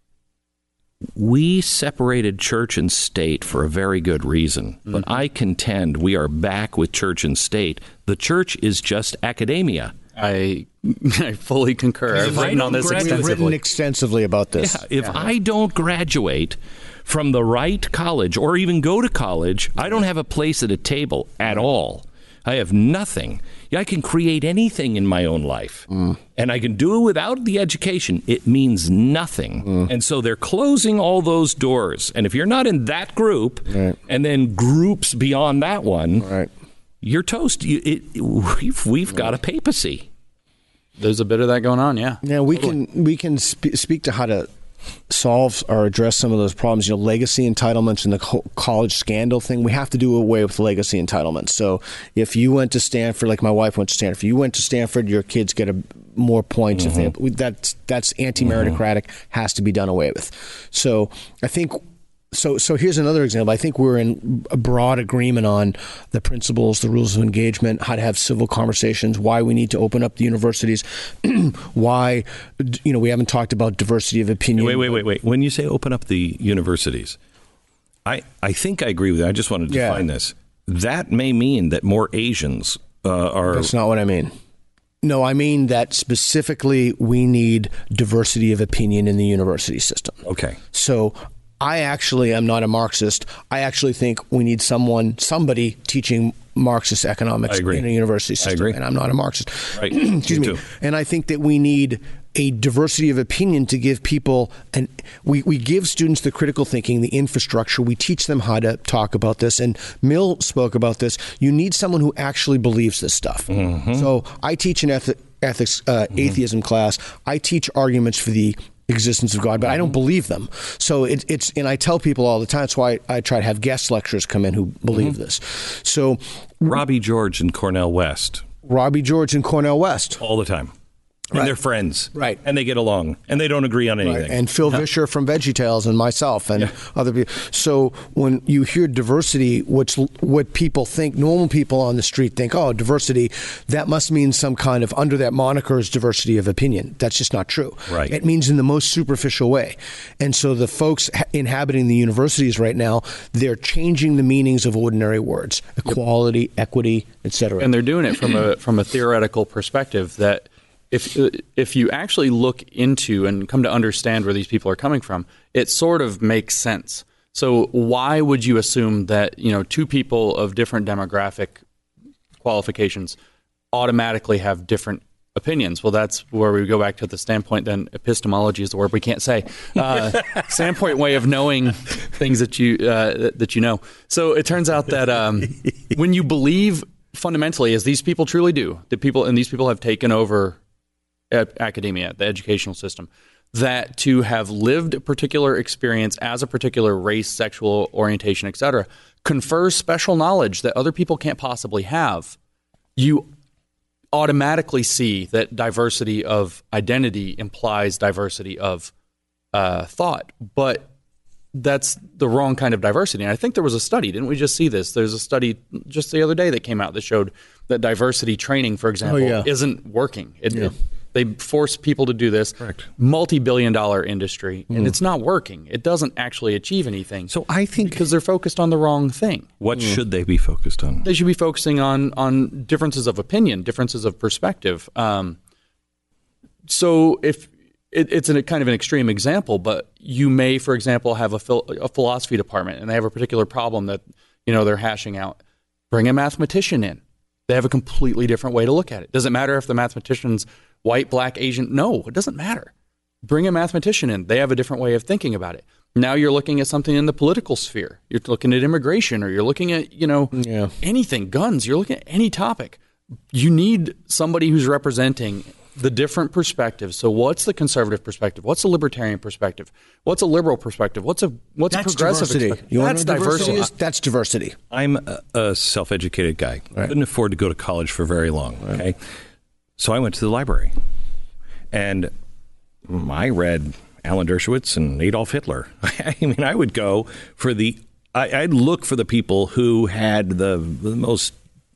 Speaker 1: we separated church and state for a very good reason. Mm-hmm. But I contend we are back with church and state. The church is just academia.
Speaker 2: I I fully concur. I've written on this
Speaker 1: graduate-
Speaker 3: We've written extensively about this.
Speaker 1: Yeah, if
Speaker 2: Yeah.
Speaker 1: I don't graduate from the right college or even go to college, I don't have a place at a table at all. I have nothing. I can create anything in my own life, mm. and I can do it without the education. It means nothing. Mm. And so they're closing all those doors. And if you're not in that group,
Speaker 3: right.
Speaker 1: and then groups beyond that one,
Speaker 3: right.
Speaker 1: you're toast. You, it, we've we've got a papacy.
Speaker 2: There's a bit of that going on, yeah.
Speaker 3: Yeah, we
Speaker 2: totally.
Speaker 3: can we can spe- speak to how to solve or address some of those problems. You know, legacy entitlements and the co- college scandal thing. We have to do away with legacy entitlements. So if you went to Stanford, like my wife went to Stanford, if you went to Stanford, your kids get a, more points. Mm-hmm. If they, that's that's anti-meritocratic, mm-hmm. has to be done away with. So I think So, so here's another example. I think we're in a broad agreement on the principles, the rules of engagement, how to have civil conversations, why we need to open up the universities, why, you know, we haven't talked about diversity of opinion.
Speaker 1: Wait, wait, wait, wait. When you say open up the universities, I, I think I agree with you. I just want to define yeah. this. That may mean that more Asians uh, are...
Speaker 3: That's not what I mean. No, I mean that specifically we need diversity of opinion in the university system.
Speaker 1: Okay.
Speaker 3: So I actually am not a Marxist. I actually think we need someone, somebody teaching Marxist economics in a university system.
Speaker 1: I agree.
Speaker 3: And I'm not a Marxist.
Speaker 1: Right.
Speaker 3: Excuse me.
Speaker 1: Too.
Speaker 3: And I think that we need a diversity of opinion to give people, and we, we give students the critical thinking, the infrastructure. We teach them how to talk about this. And Mill spoke about this. You need someone who actually believes this stuff. Mm-hmm. So I teach an eth- ethics, uh, mm-hmm. atheism class. I teach arguments for the existence of God, but I don't believe them. So it, it's, and I tell people all the time, that's why I, I try to have guest lecturers come in who believe mm-hmm. this. So
Speaker 1: Robbie George and Cornel West.
Speaker 3: Robbie George and Cornel West.
Speaker 1: All the time. And
Speaker 3: right.
Speaker 1: they're friends.
Speaker 3: Right.
Speaker 1: And they get along. And they don't agree on anything.
Speaker 3: Right. And Phil no. Vischer from VeggieTales and myself and
Speaker 1: yeah.
Speaker 3: other people. So when you hear diversity, which what people think, normal people on the street think, oh, diversity, that must mean some kind of, under that moniker is diversity of opinion. That's just not true.
Speaker 1: Right.
Speaker 3: It means in the most superficial way. And so the folks inhabiting the universities right now, they're changing the meanings of ordinary words, equality, yep. equity, et cetera.
Speaker 2: And they're doing it from a from a theoretical perspective that If if you actually look into and come to understand where these people are coming from, it sort of makes sense. So why would you assume that, you know, two people of different demographic qualifications automatically have different opinions? Well, that's where we go back to the standpoint. Then epistemology is the word we can't say. Uh, standpoint way of knowing things that you uh, that you know. So it turns out that um, when you believe fundamentally, as these people truly do, that people and these people have taken over academia, the educational system, that to have lived a particular experience as a particular race, sexual orientation, et cetera, confers special knowledge that other people can't possibly have. You automatically see that diversity of identity implies diversity of uh, thought, but that's the wrong kind of diversity. And I think there was a study, didn't we just see this? There's a study just the other day that came out that showed that diversity training, for example,
Speaker 3: oh, yeah.
Speaker 2: isn't working. It,
Speaker 3: yeah.
Speaker 2: it, They force people to do this.
Speaker 1: Correct. Multi-billion
Speaker 2: dollar industry, and mm. it's not working. It doesn't actually achieve anything.
Speaker 1: So I think
Speaker 2: because they're focused on the wrong thing.
Speaker 1: What mm. should they be focused on?
Speaker 2: They should be focusing on on differences of opinion, differences of perspective. Um, so if it, it's a kind of an extreme example, but you may, for example, have a, phil, a philosophy department, and they have a particular problem that you know they're hashing out. Bring a mathematician in. They have a completely different way to look at it. Doesn't matter if the mathematician's white, black, Asian. No, it doesn't matter. Bring a mathematician in. They have a different way of thinking about it. Now you're looking at something in the political sphere. You're looking at immigration, or you're looking at, you know,
Speaker 3: yeah.
Speaker 2: anything, guns. You're looking at any topic. You need somebody who's representing the different perspectives. So what's the conservative perspective? What's the libertarian perspective? What's a liberal perspective? What's a what's
Speaker 3: that's
Speaker 2: a progressive
Speaker 3: diversity.
Speaker 2: perspective?
Speaker 3: You
Speaker 2: That's diversity.
Speaker 3: diversity is? That's diversity.
Speaker 1: I'm a, a self-educated guy.
Speaker 3: Right.
Speaker 1: Couldn't afford to go to college for very long.
Speaker 3: Right.
Speaker 1: Okay, so I went to the library, and I read Alan Dershowitz and Adolf Hitler. I mean, I would go for the. I, I'd look for the people who had the, the most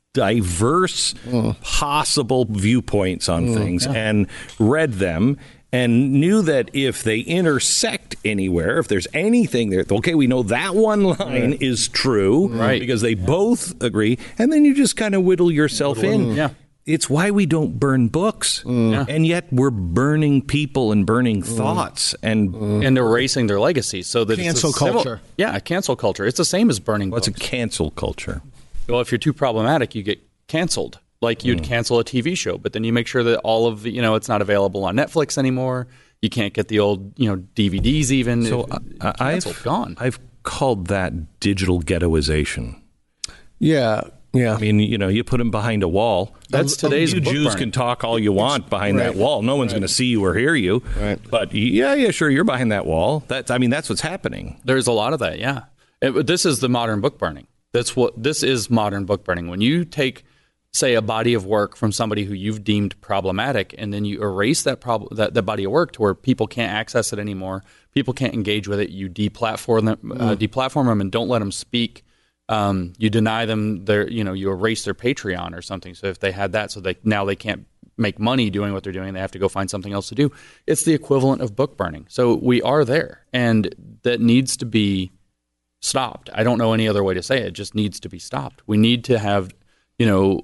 Speaker 1: diverse mm. possible viewpoints on mm, things yeah. and read them and knew that if they intersect anywhere, if there's anything there, okay, we know that one line right. is true
Speaker 2: right.
Speaker 1: because they yeah. both agree. And then you just kind of whittle yourself whittle in.
Speaker 2: Yeah.
Speaker 1: It's why we don't burn books.
Speaker 3: Mm.
Speaker 2: Yeah.
Speaker 1: And yet we're burning people and burning mm. thoughts and
Speaker 2: mm. and erasing their legacy. So that
Speaker 3: cancel
Speaker 2: it's
Speaker 3: culture.
Speaker 2: Similar, yeah, cancel culture. It's the same as burning
Speaker 1: What's
Speaker 2: books.
Speaker 1: a cancel culture?
Speaker 2: Well, if you're too problematic, you get canceled. Like you'd mm. cancel a T V show, but then you make sure that all of the, you know, it's not available on Netflix anymore. You can't get the old, you know, D V Ds even.
Speaker 1: So
Speaker 2: it,
Speaker 1: uh, I've
Speaker 2: gone.
Speaker 1: I've called that digital ghettoization.
Speaker 3: Yeah, yeah.
Speaker 1: I mean, you know, you put them behind a wall.
Speaker 2: That's today's
Speaker 1: You
Speaker 2: book
Speaker 1: Jews
Speaker 2: burning.
Speaker 1: can talk all you want behind
Speaker 3: right.
Speaker 1: that wall. No one's
Speaker 3: right.
Speaker 1: going to see you or hear you.
Speaker 3: Right.
Speaker 1: But yeah, yeah, sure, you're behind that wall. That's, I mean, that's what's happening.
Speaker 2: There's a lot of that. Yeah, it, this is the modern book burning. That's what this is. Modern book burning. When you take, say, a body of work from somebody who you've deemed problematic, and then you erase that prob- that, that body of work to where people can't access it anymore people can't engage with it. You deplatform them, uh, deplatform them, and don't let them speak. Um, you deny them their, you know, you erase their Patreon or something. So if they had that, so they now they can't make money doing what they're doing, they have to go find something else to do. It's the equivalent of book burning. So we are there, and that needs to be stopped. I don't know any other way to say it. It just needs to be stopped. We need to have, you know,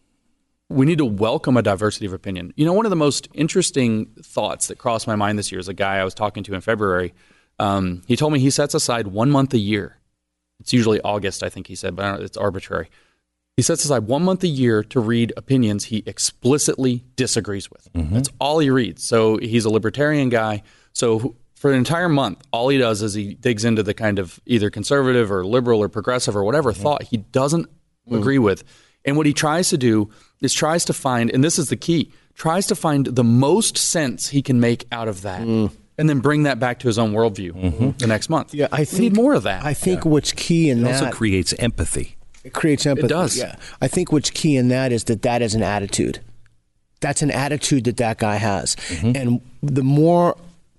Speaker 2: we need to welcome a diversity of opinion. You know, one of the most interesting thoughts that crossed my mind this year is a guy I was talking to in February. Um, he told me he sets aside one month a year. It's usually August, I think he said, but I don't know, it's arbitrary. He sets aside one month a year to read opinions he explicitly disagrees with. Mm-hmm. That's all he reads. So he's a libertarian guy. So for an entire month, all he does is he digs into the kind of either conservative or liberal or progressive or whatever mm-hmm. thought he doesn't mm-hmm. agree with. And what he tries to do is tries to find, and this is the key, tries to find the most sense he can make out of that. Mm. And then bring that back to his own worldview mm-hmm. the next month. Yeah, I think, we need more of that.
Speaker 3: I think yeah. what's key in
Speaker 1: it
Speaker 3: that...
Speaker 1: It also creates empathy.
Speaker 3: It creates empathy.
Speaker 2: It does.
Speaker 3: Yeah. I think what's key in that is that that is an attitude. That's an attitude that that guy has. Mm-hmm. And the more...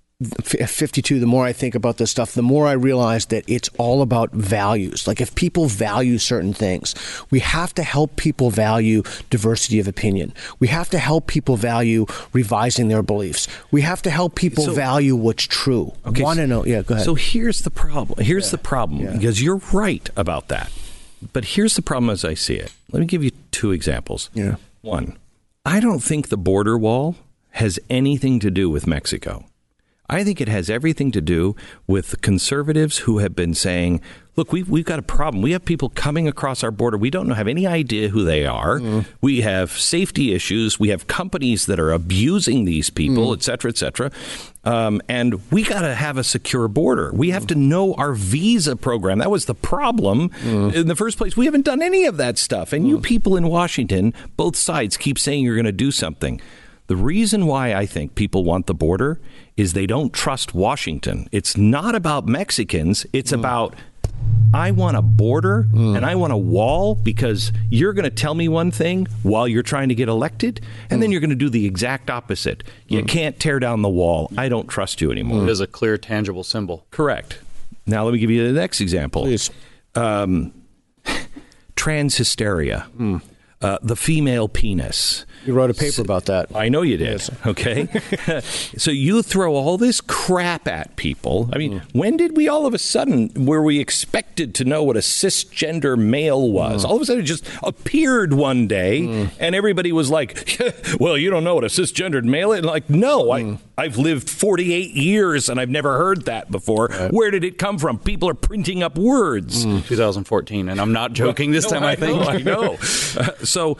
Speaker 3: At fifty-two, the more I think about this stuff, the more I realize that it's all about values. Like if people value certain things, we have to help people value diversity of opinion. We have to help people value revising their beliefs. We have to help people so, value what's true.
Speaker 1: Okay,
Speaker 3: Want to know? Yeah, go ahead.
Speaker 1: So here's the problem. Here's
Speaker 3: yeah.
Speaker 1: the problem
Speaker 3: yeah.
Speaker 1: because you're right about that. But here's the problem as I see it. Let me give you two examples.
Speaker 3: Yeah.
Speaker 1: One, I don't think the border wall has anything to do with Mexico. I think it has everything to do with the conservatives who have been saying, look, we've, we've got a problem. We have people coming across our border. We don't have any idea who they are. Mm. We have safety issues. We have companies that are abusing these people, mm. et cetera, et cetera. Um, and we got to have a secure border. We have to know our visa program. That was the problem mm. in the first place. We haven't done any of that stuff. And mm. you people in Washington, both sides keep saying you're going to do something. The reason why I think people want the border is they don't trust Washington. It's not about Mexicans. It's mm. about, I want a border mm. and I want a wall because you're going to tell me one thing while you're trying to get elected, and mm. then you're going to do the exact opposite. You mm. can't tear down the wall. I don't trust you anymore.
Speaker 2: It is a clear, tangible symbol.
Speaker 1: Correct. Now let me give you the next example.
Speaker 3: Please.
Speaker 1: Um, trans hysteria. Mm. Uh, the female penis.
Speaker 3: You wrote a paper so, about that.
Speaker 1: I know you did. Yes. Okay. So you throw all this crap at people. I mean, mm. when did we all of a sudden, were we expected to know what a cisgender male was? Mm. All of a sudden it just appeared one day mm. and everybody was like, well, you don't know what a cisgendered male is? Like, no, mm. I, I've lived forty-eight years and I've never heard that before. Right. Where did it come from? People are printing up words.
Speaker 2: Mm. twenty fourteen, and I'm not joking well, this
Speaker 1: no,
Speaker 2: time, I,
Speaker 1: I
Speaker 2: think.
Speaker 1: Know, I know. Uh, so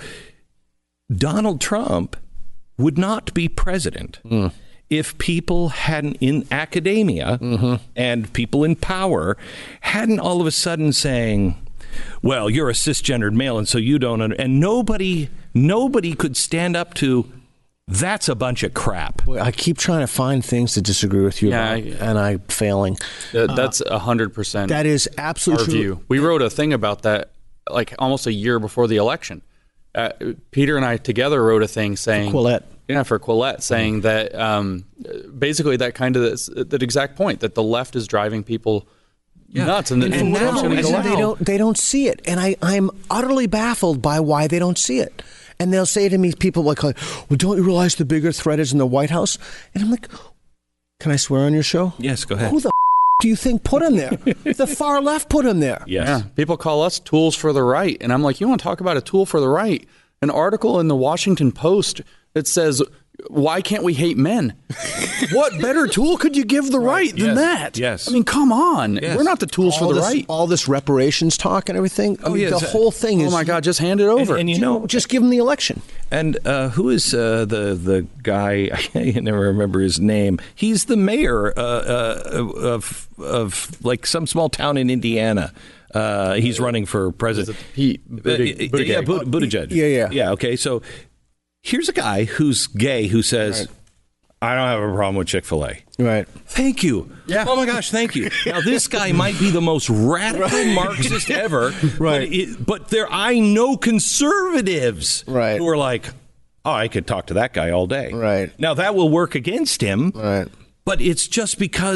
Speaker 1: Donald Trump would not be president mm. if people hadn't in academia mm-hmm. and people in power hadn't all of a sudden saying, well, you're a cisgendered male and so you don't under-. And nobody nobody could stand up to that's a bunch of crap.
Speaker 3: Boy, I keep trying to find things to disagree with you
Speaker 2: yeah,
Speaker 3: about, and I'm failing.
Speaker 2: That, that's a hundred percent.
Speaker 3: That is absolutely
Speaker 2: our
Speaker 3: true.
Speaker 2: View. We wrote a thing about that like almost a year before the election. Uh, Peter and I together wrote a thing saying,
Speaker 3: for Quillette.
Speaker 2: yeah, for Quillette, saying mm. that um, basically that kind of this, that exact point that the left is driving people yeah. nuts, and,
Speaker 3: and, and now, and they don't they don't see it, and I I'm utterly baffled by why they don't see it. And they'll say to me, people like, well, don't you realize the bigger threat is in the White House? And I'm like, can I swear on your show?
Speaker 1: Yes, go ahead.
Speaker 3: Who the f- do you think put him there? The far left put him there.
Speaker 1: Yes.
Speaker 2: Yeah. People call us tools for the right. And I'm like, you want to talk about a tool for the right? An article in the Washington Post that says, why can't we hate men? What better tool could you give the right, right than
Speaker 1: yes.
Speaker 2: that?
Speaker 1: Yes.
Speaker 2: I mean, come on.
Speaker 1: Yes.
Speaker 2: We're not the tools
Speaker 3: all
Speaker 2: for the
Speaker 3: this,
Speaker 2: right.
Speaker 3: All this reparations talk and everything. I
Speaker 1: oh,
Speaker 3: mean,
Speaker 1: yes.
Speaker 3: the whole thing is.
Speaker 2: Oh, my God, just hand it over.
Speaker 1: And, and you know,
Speaker 3: just give them the election.
Speaker 1: And uh, who is uh, the the guy? I never remember his name. He's the mayor uh, uh, of of like some small town in Indiana. Uh, he's running for president.
Speaker 2: Pete Buttigieg.
Speaker 1: Buttigieg. Yeah, Buttigieg.
Speaker 3: Yeah, yeah,
Speaker 1: yeah. Okay, so here's a guy who's gay who says, right. "I don't have a problem with Chick-fil-A."
Speaker 3: Right.
Speaker 1: Thank you.
Speaker 2: Yeah.
Speaker 1: Oh my gosh, thank you. Now this guy might be the most radical right. Marxist ever.
Speaker 3: Right.
Speaker 1: But, it, but there, I know conservatives
Speaker 3: right.
Speaker 1: who are like, oh, I could talk to that guy all day.
Speaker 3: Right.
Speaker 1: Now that will work against him.
Speaker 3: Right.
Speaker 1: But it's just because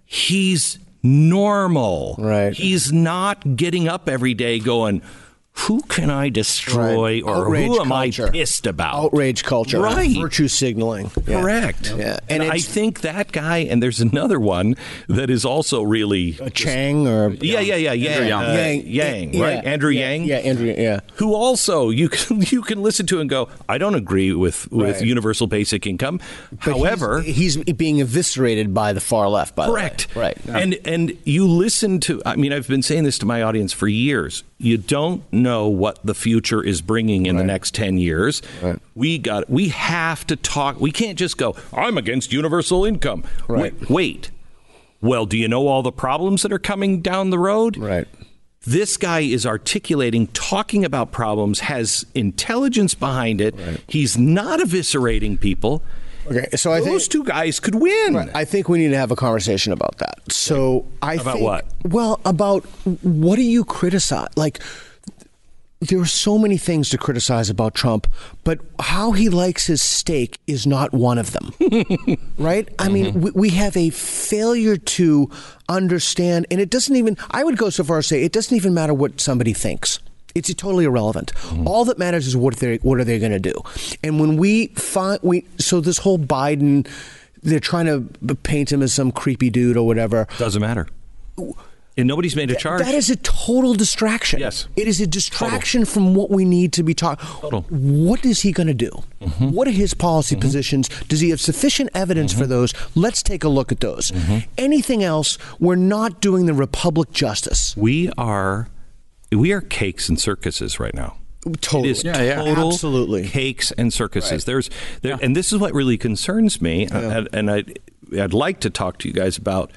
Speaker 1: he's normal.
Speaker 3: Right.
Speaker 1: He's not getting up every day going, who can I destroy
Speaker 3: Right.
Speaker 1: or
Speaker 3: Outrage
Speaker 1: who am
Speaker 3: culture.
Speaker 1: I pissed about?
Speaker 3: Outrage culture.
Speaker 1: Right.
Speaker 3: Virtue signaling. Yeah.
Speaker 1: Correct.
Speaker 3: Yeah.
Speaker 1: And,
Speaker 3: And
Speaker 1: I
Speaker 3: it's-
Speaker 1: think that guy, and there's another one that is also really...
Speaker 3: A Chang or
Speaker 1: Yeah, yeah, yeah, Yang.
Speaker 2: Yang.
Speaker 1: Uh,
Speaker 3: Yang,
Speaker 1: Yang,
Speaker 3: yeah,
Speaker 1: right? Andrew
Speaker 3: yeah,
Speaker 1: Yang?
Speaker 3: Yeah, Andrew, yeah.
Speaker 1: Who also you can you can listen to and go, I don't agree with, with
Speaker 3: Right.
Speaker 1: universal basic income.
Speaker 3: But
Speaker 1: However,
Speaker 3: he's, he's being eviscerated by the far left, by
Speaker 1: correct.
Speaker 3: the way. Right.
Speaker 1: And and you listen to, I mean, I've been saying this to my audience for years. You don't know what the future is bringing in the next ten years.
Speaker 3: Right.
Speaker 1: We got we have to talk. We can't just go, I'm against universal income.
Speaker 3: Right.
Speaker 1: Wait, wait. Well, do you know all the problems that are coming down the road?
Speaker 3: Right.
Speaker 1: This guy is articulating, talking about problems, has intelligence behind it.
Speaker 3: Right.
Speaker 1: He's not eviscerating people.
Speaker 3: Okay, so I
Speaker 1: Those
Speaker 3: think
Speaker 1: two guys could win.
Speaker 3: Right. I think we need to have a conversation about that. So I
Speaker 1: About
Speaker 3: think,
Speaker 1: what?
Speaker 3: Well, about what do you criticize? Like, there are so many things to criticize about Trump, but how he likes his steak is not one of them. Right? I
Speaker 1: Mm-hmm.
Speaker 3: mean, we, we have a failure to understand, and it doesn't even, I would go so far as to say, it doesn't even matter what somebody thinks. It's totally irrelevant.
Speaker 1: Mm-hmm.
Speaker 3: All that matters is what they what are they going to do. And when we find we so this whole Biden, they're trying to paint him as some creepy dude or whatever.
Speaker 1: Doesn't matter. And nobody's made a charge.
Speaker 3: That is a total distraction.
Speaker 1: Yes.
Speaker 3: It is a distraction from what we need to be talking.
Speaker 1: Total.
Speaker 3: What is he going to do?
Speaker 1: Mm-hmm.
Speaker 3: What are his policy positions? Does he have sufficient evidence
Speaker 1: Mm-hmm.
Speaker 3: for those? Let's take a look at those. Anything else, we're not doing the Republic justice.
Speaker 1: We are we are cakes and circuses right now.
Speaker 3: Totally.
Speaker 1: It is
Speaker 2: Yeah, yeah.
Speaker 1: total
Speaker 3: Absolutely.
Speaker 1: cakes and circuses. There's there, and this is what really concerns me. And, and I I'd like to talk to you guys about.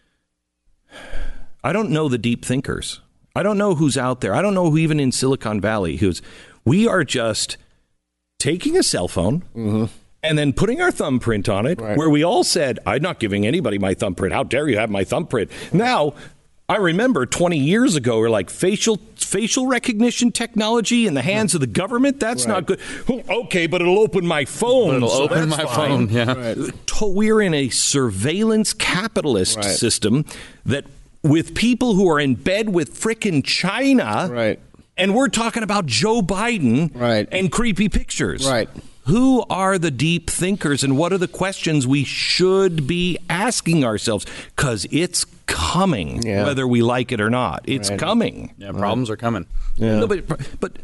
Speaker 1: I don't know the deep thinkers. I don't know who's out there. I don't know who even in Silicon Valley who's. We are just taking a cell phone.
Speaker 3: Mm-hmm.
Speaker 1: And then putting our thumbprint on it,
Speaker 3: Right.
Speaker 1: where we all said, I'm not giving anybody my thumbprint. How dare you have my thumbprint? Now, I remember twenty years ago, we're like facial facial recognition technology in the hands of the government. That's
Speaker 3: Right.
Speaker 1: not good. Okay, but it'll open my phone.
Speaker 2: It'll
Speaker 1: so
Speaker 2: open
Speaker 1: that's
Speaker 2: my
Speaker 1: fine.
Speaker 2: phone, yeah.
Speaker 3: Right.
Speaker 1: To- We're in a surveillance capitalist
Speaker 3: Right.
Speaker 1: system that with people who are in bed with frickin' China.
Speaker 3: Right.
Speaker 1: And we're talking about Joe Biden
Speaker 3: Right.
Speaker 1: and creepy pictures.
Speaker 3: Right.
Speaker 1: Who are the deep thinkers and what are the questions we should be asking ourselves? Because it's coming,
Speaker 3: Yeah.
Speaker 1: whether we like it or not. It's
Speaker 3: Right.
Speaker 1: coming.
Speaker 2: Yeah, problems are coming.
Speaker 3: Yeah.
Speaker 1: No, but, but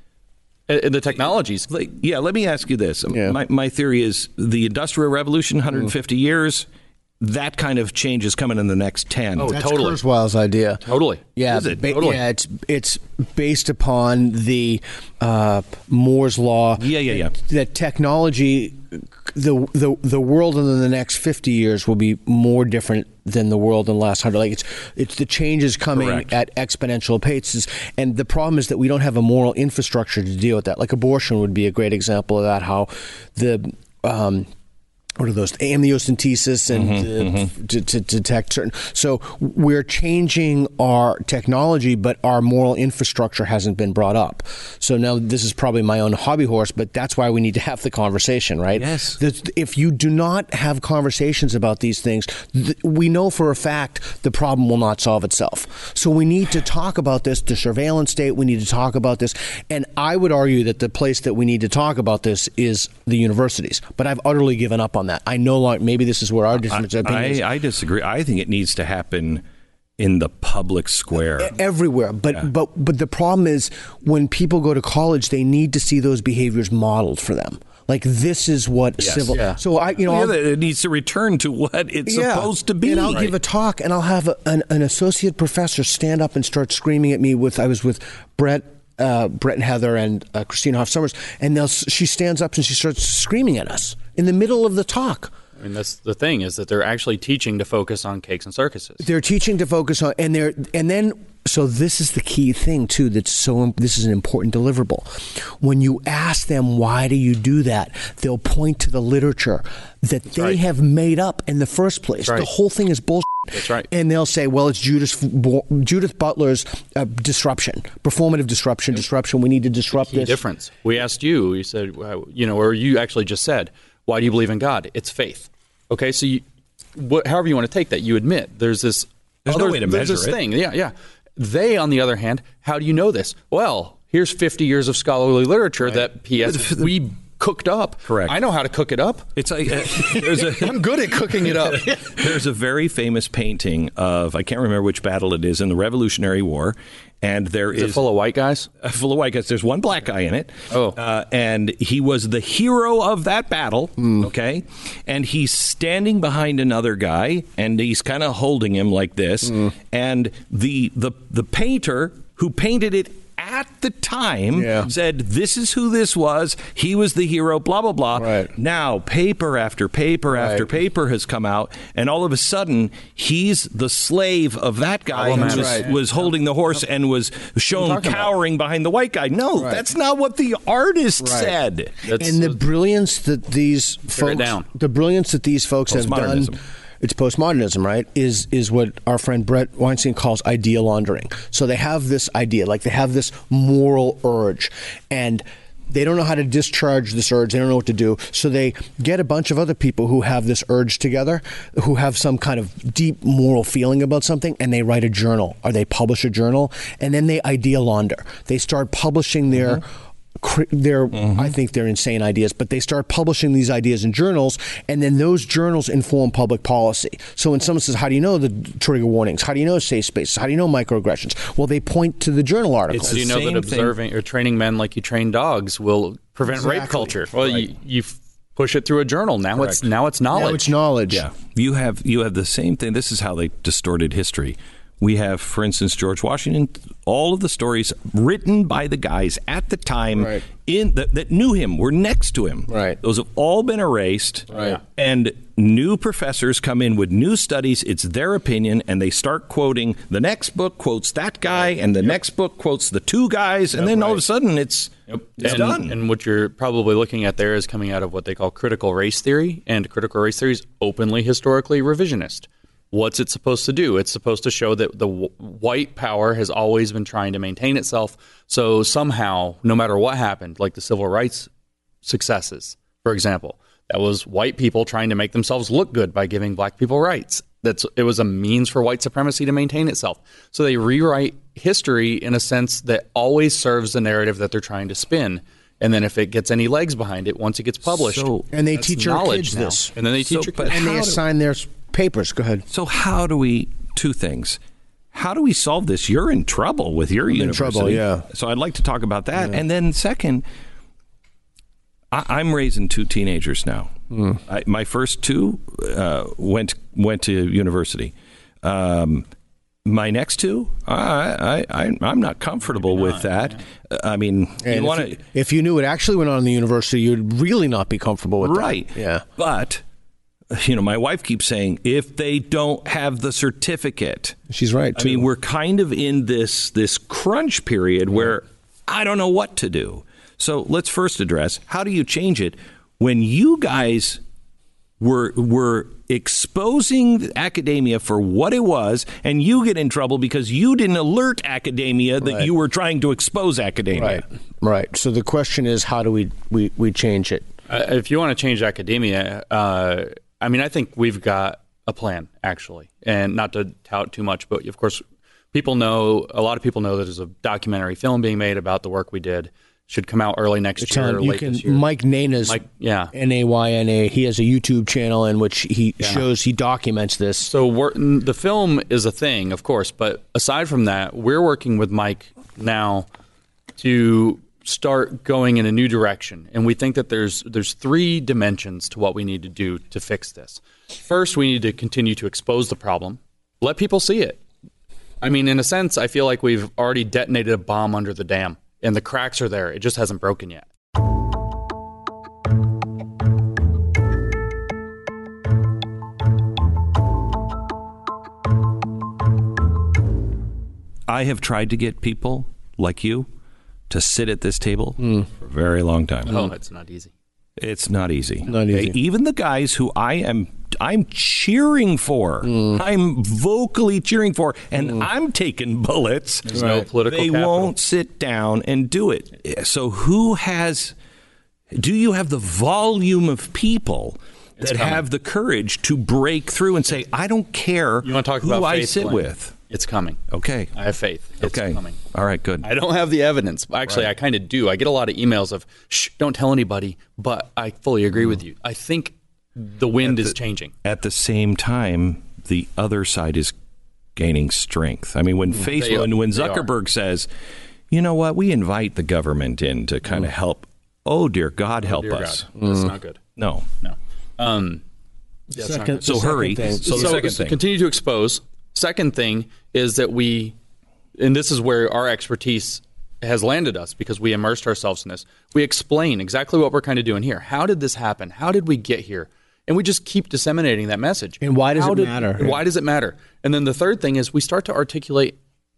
Speaker 2: Uh, the technologies.
Speaker 1: like, yeah, let me ask you this.
Speaker 3: Yeah.
Speaker 1: My, my theory is the Industrial Revolution, one hundred fifty years, that kind of change is coming in the next ten.
Speaker 2: Oh,
Speaker 3: That's
Speaker 2: totally.
Speaker 3: Kurzweil's idea.
Speaker 2: Totally.
Speaker 3: Yeah,
Speaker 1: Is it?
Speaker 3: ba-
Speaker 2: Totally.
Speaker 3: yeah, it's it's based upon the uh, Moore's law.
Speaker 1: Yeah, yeah, yeah.
Speaker 3: That, that technology, the the the world in the next fifty years will be more different than the world in the last hundred. Like it's it's the changes coming
Speaker 1: Correct.
Speaker 3: at exponential paces, and the problem is that we don't have a moral infrastructure to deal with that. Like abortion would be a great example of that. How the um, what are those amniocentesis and
Speaker 1: Mm-hmm,
Speaker 3: uh, to, to detect certain. So we're changing our technology, but our moral infrastructure hasn't been brought up. So now this is probably my own hobby horse, but that's why we need to have the conversation, right?
Speaker 1: Yes.
Speaker 3: That if you do not have conversations about these things, th- we know for a fact the problem will not solve itself. So we need to talk about this, the surveillance state. We need to talk about this, and I would argue that the place that we need to talk about this is the universities. But I've utterly given up on that. I know, like, maybe this is where our difference of opinion is.
Speaker 1: I, I disagree. I think it needs to happen in the public square.
Speaker 3: Everywhere, but
Speaker 1: Yeah.
Speaker 3: but but the problem is when people go to college, they need to see those behaviors modeled for them. Like this is what
Speaker 1: Yes.
Speaker 3: civil.
Speaker 2: Yeah.
Speaker 3: So I, you know,
Speaker 1: Yeah,
Speaker 3: I'll-
Speaker 1: that it needs to return to what it's
Speaker 3: Yeah.
Speaker 1: supposed to be.
Speaker 3: And I'll
Speaker 1: Right.
Speaker 3: give a talk, and I'll have a, an, an associate professor stand up and start screaming at me. With I was with Brett. Uh, Brett and Heather and uh, Christina Hoff Summers, and they'll, she stands up and she starts screaming at us in the middle of the talk.
Speaker 2: I mean, that's the thing is that they're actually teaching to focus on cakes and circuses.
Speaker 3: They're teaching to focus on, and they're, and then, so this is the key thing too. That's so. This is an important deliverable. When you ask them why do you do that, they'll point to the literature that they
Speaker 2: right.
Speaker 3: have made up in the first place.
Speaker 2: That's right.
Speaker 3: The whole thing is bullshit.
Speaker 2: That's right.
Speaker 3: And they'll say, well, it's Judith Judith Butler's uh, disruption, performative disruption, disruption. We need to disrupt
Speaker 2: Key
Speaker 3: this.
Speaker 2: difference. We asked you. You said, well, you know, or you actually just said, why do you believe in God? It's faith. Okay, so you, what, however you want to take that, you admit there's this.
Speaker 1: There's
Speaker 2: other,
Speaker 1: no way to
Speaker 2: there's
Speaker 1: measure
Speaker 2: this
Speaker 1: it.
Speaker 2: thing. Yeah, yeah. They, on the other hand, how do you know this? Well, here's fifty years of scholarly literature right. that P S we cooked up.
Speaker 1: Correct.
Speaker 2: I know how to cook it up.
Speaker 1: It's like uh, there's a,
Speaker 2: I'm good at cooking it up.
Speaker 1: There's a very famous painting of, I can't remember which battle it is, in the Revolutionary War. And there
Speaker 2: is,
Speaker 1: is
Speaker 2: it full of white guys?
Speaker 1: Uh, full of white guys. There's one black guy in it.
Speaker 2: Oh,
Speaker 1: uh, and he was the hero of that battle. Mm. Okay, and he's standing behind another guy, and he's kind of holding him like this. Mm. And the the the painter who painted it at the time yeah. said, "This is who this was. He was the hero." Blah blah blah.
Speaker 3: Right.
Speaker 1: Now, paper after paper right. after paper has come out, and all of a sudden, he's the slave of that guy
Speaker 2: oh,
Speaker 1: who was,
Speaker 2: right.
Speaker 1: was holding the horse and was shown cowering about? behind the white guy. No, right. that's not what the artist right. said.
Speaker 3: That's, and the brilliance that these folks,
Speaker 2: down.
Speaker 3: the brilliance that these folks have done. It's postmodernism, right? Is is what our friend Brett Weinstein calls idea laundering. So they have this idea, like they have this moral urge, and they don't know how to discharge this urge. They don't know what to do. So they get a bunch of other people who have this urge together, who have some kind of deep moral feeling about something, and they write a journal, or they publish a journal, and then they idea launder. They start publishing their mm-hmm. They're, mm-hmm. I think they're insane ideas, but they start publishing these ideas in journals, and then those journals inform public policy. So when someone says, how do you know the trigger warnings? How do you know safe spaces? How do you know microaggressions? Well, they point to the journal articles.
Speaker 2: It's, do you know that observing thing. or training men like you train dogs will prevent exactly. rape culture? Well, right. you, you push it through a journal. Now Correct. it's now it's knowledge.
Speaker 3: Now it's knowledge.
Speaker 1: Yeah, you have you have the same thing. This is how they distorted history. We have, for instance, George Washington, all of the stories written by the guys at the time
Speaker 3: right.
Speaker 1: in the, that knew him, were next to him.
Speaker 3: Right.
Speaker 1: Those have all been erased.
Speaker 3: Right.
Speaker 1: And new professors come in with new studies. It's their opinion, and they start quoting. The next book quotes that guy, and the yep. next book quotes the two guys, and yep, then right. all of a sudden it's, yep. it's
Speaker 2: and,
Speaker 1: done.
Speaker 2: And what you're probably looking at there is coming out of what they call critical race theory, and critical race theory is openly historically revisionist. What's it supposed to do? It's supposed to show that the w- white power has always been trying to maintain itself. So somehow, no matter what happened, like the civil rights successes, for example, that was white people trying to make themselves look good by giving black people rights. That's it was a means for white supremacy to maintain itself. So they rewrite history in a sense that always serves the narrative that they're trying to spin. And then if it gets any legs behind it, once it gets published,
Speaker 3: so, and they teach our kids
Speaker 2: now.
Speaker 3: this,
Speaker 2: and then they teach
Speaker 1: so,
Speaker 2: your kids,
Speaker 3: and they assign their papers. Go ahead.
Speaker 1: So how do we, two things. How do we solve this? You're in trouble with your
Speaker 3: I'm
Speaker 1: university.
Speaker 3: in trouble, yeah.
Speaker 1: So I'd like to talk about that.
Speaker 3: Yeah.
Speaker 1: And then second, I, I'm raising two teenagers now. Mm. I, my first two uh, went went to university. Um, my next two, I, I, I, I'm not comfortable not, with that. Yeah. I mean,
Speaker 3: and
Speaker 1: you want
Speaker 3: to... If you knew what actually went on in the university, you'd really not be comfortable with
Speaker 1: right.
Speaker 3: that. Right. Yeah.
Speaker 1: But... You know, my wife keeps saying, if they don't have the certificate.
Speaker 3: She's right, too.
Speaker 1: I mean, we're kind of in this this crunch period where I don't know what to do. So let's first address, how do you change it when you guys were were exposing academia for what it was, and you get in trouble because you didn't alert academia that
Speaker 3: right.
Speaker 1: you were trying to expose academia.
Speaker 3: Right, right. So the question is, how do we, we, we change it?
Speaker 2: Uh, if you want to change academia, uh, I mean, I think we've got a plan, actually, and not to tout too much, but of course, people know, a lot of people know that there's a documentary film being made about the work we did. Should come out early next
Speaker 3: it's
Speaker 2: year
Speaker 3: on,
Speaker 2: or
Speaker 3: you
Speaker 2: late
Speaker 3: can,
Speaker 2: this year.
Speaker 3: Mike Nana's,
Speaker 2: Mike, yeah.
Speaker 3: N A Y N A, he has a YouTube channel in which he yeah. shows, he documents this.
Speaker 2: So we're, the film is a thing, of course, but aside from that, we're working with Mike now to start going in a new direction. And we think that there's there's three dimensions to what we need to do to fix this. First, we need to continue to expose the problem. Let people see it. I mean, in a sense, I feel like we've already detonated a bomb under the dam, and the cracks are there. It just hasn't broken yet.
Speaker 1: I have tried to get people like you to sit at this table mm. for a very long time.
Speaker 2: Oh, it's not easy.
Speaker 1: It's not easy.
Speaker 3: Not easy.
Speaker 1: Okay? Even the guys who I am I'm cheering for, mm. I'm vocally cheering for, and mm. I'm taking bullets.
Speaker 2: There's right. no political
Speaker 1: They
Speaker 2: capital.
Speaker 1: won't sit down and do it. So who has, do you have the volume of people that have the courage to break through and say, I don't care
Speaker 2: you want to talk
Speaker 1: who
Speaker 2: about
Speaker 1: I
Speaker 2: faith,
Speaker 1: sit
Speaker 2: Glenn?
Speaker 1: with.
Speaker 2: It's coming.
Speaker 1: Okay.
Speaker 2: I have faith. It's
Speaker 1: okay.
Speaker 2: coming.
Speaker 1: All right, good.
Speaker 2: I don't have the evidence. Actually, right. I kind of do. I get a lot of emails of, shh, don't tell anybody, but I fully agree mm. with you. I think the wind
Speaker 1: the,
Speaker 2: is changing.
Speaker 1: At the same time, the other side is gaining strength. I mean, when Facebook, when, when Zuckerberg says, you know what, we invite the government in to kind of mm. help. Oh, dear God, help
Speaker 2: oh, dear
Speaker 1: us.
Speaker 2: God. That's mm. not good.
Speaker 1: No.
Speaker 2: No. Um, yeah,
Speaker 3: second,
Speaker 1: so hurry.
Speaker 3: Thing.
Speaker 1: So,
Speaker 2: so
Speaker 1: the second thing.
Speaker 2: Continue to expose. Second thing is that we, and this is where our expertise has landed us because we immersed ourselves in this. We explain exactly what we're kind of doing here. How did this happen? How did we get here? And we just keep disseminating that message.
Speaker 3: And why does
Speaker 2: How
Speaker 3: it
Speaker 2: did,
Speaker 3: matter?
Speaker 2: And why does it matter? And then the third thing is we start to articulate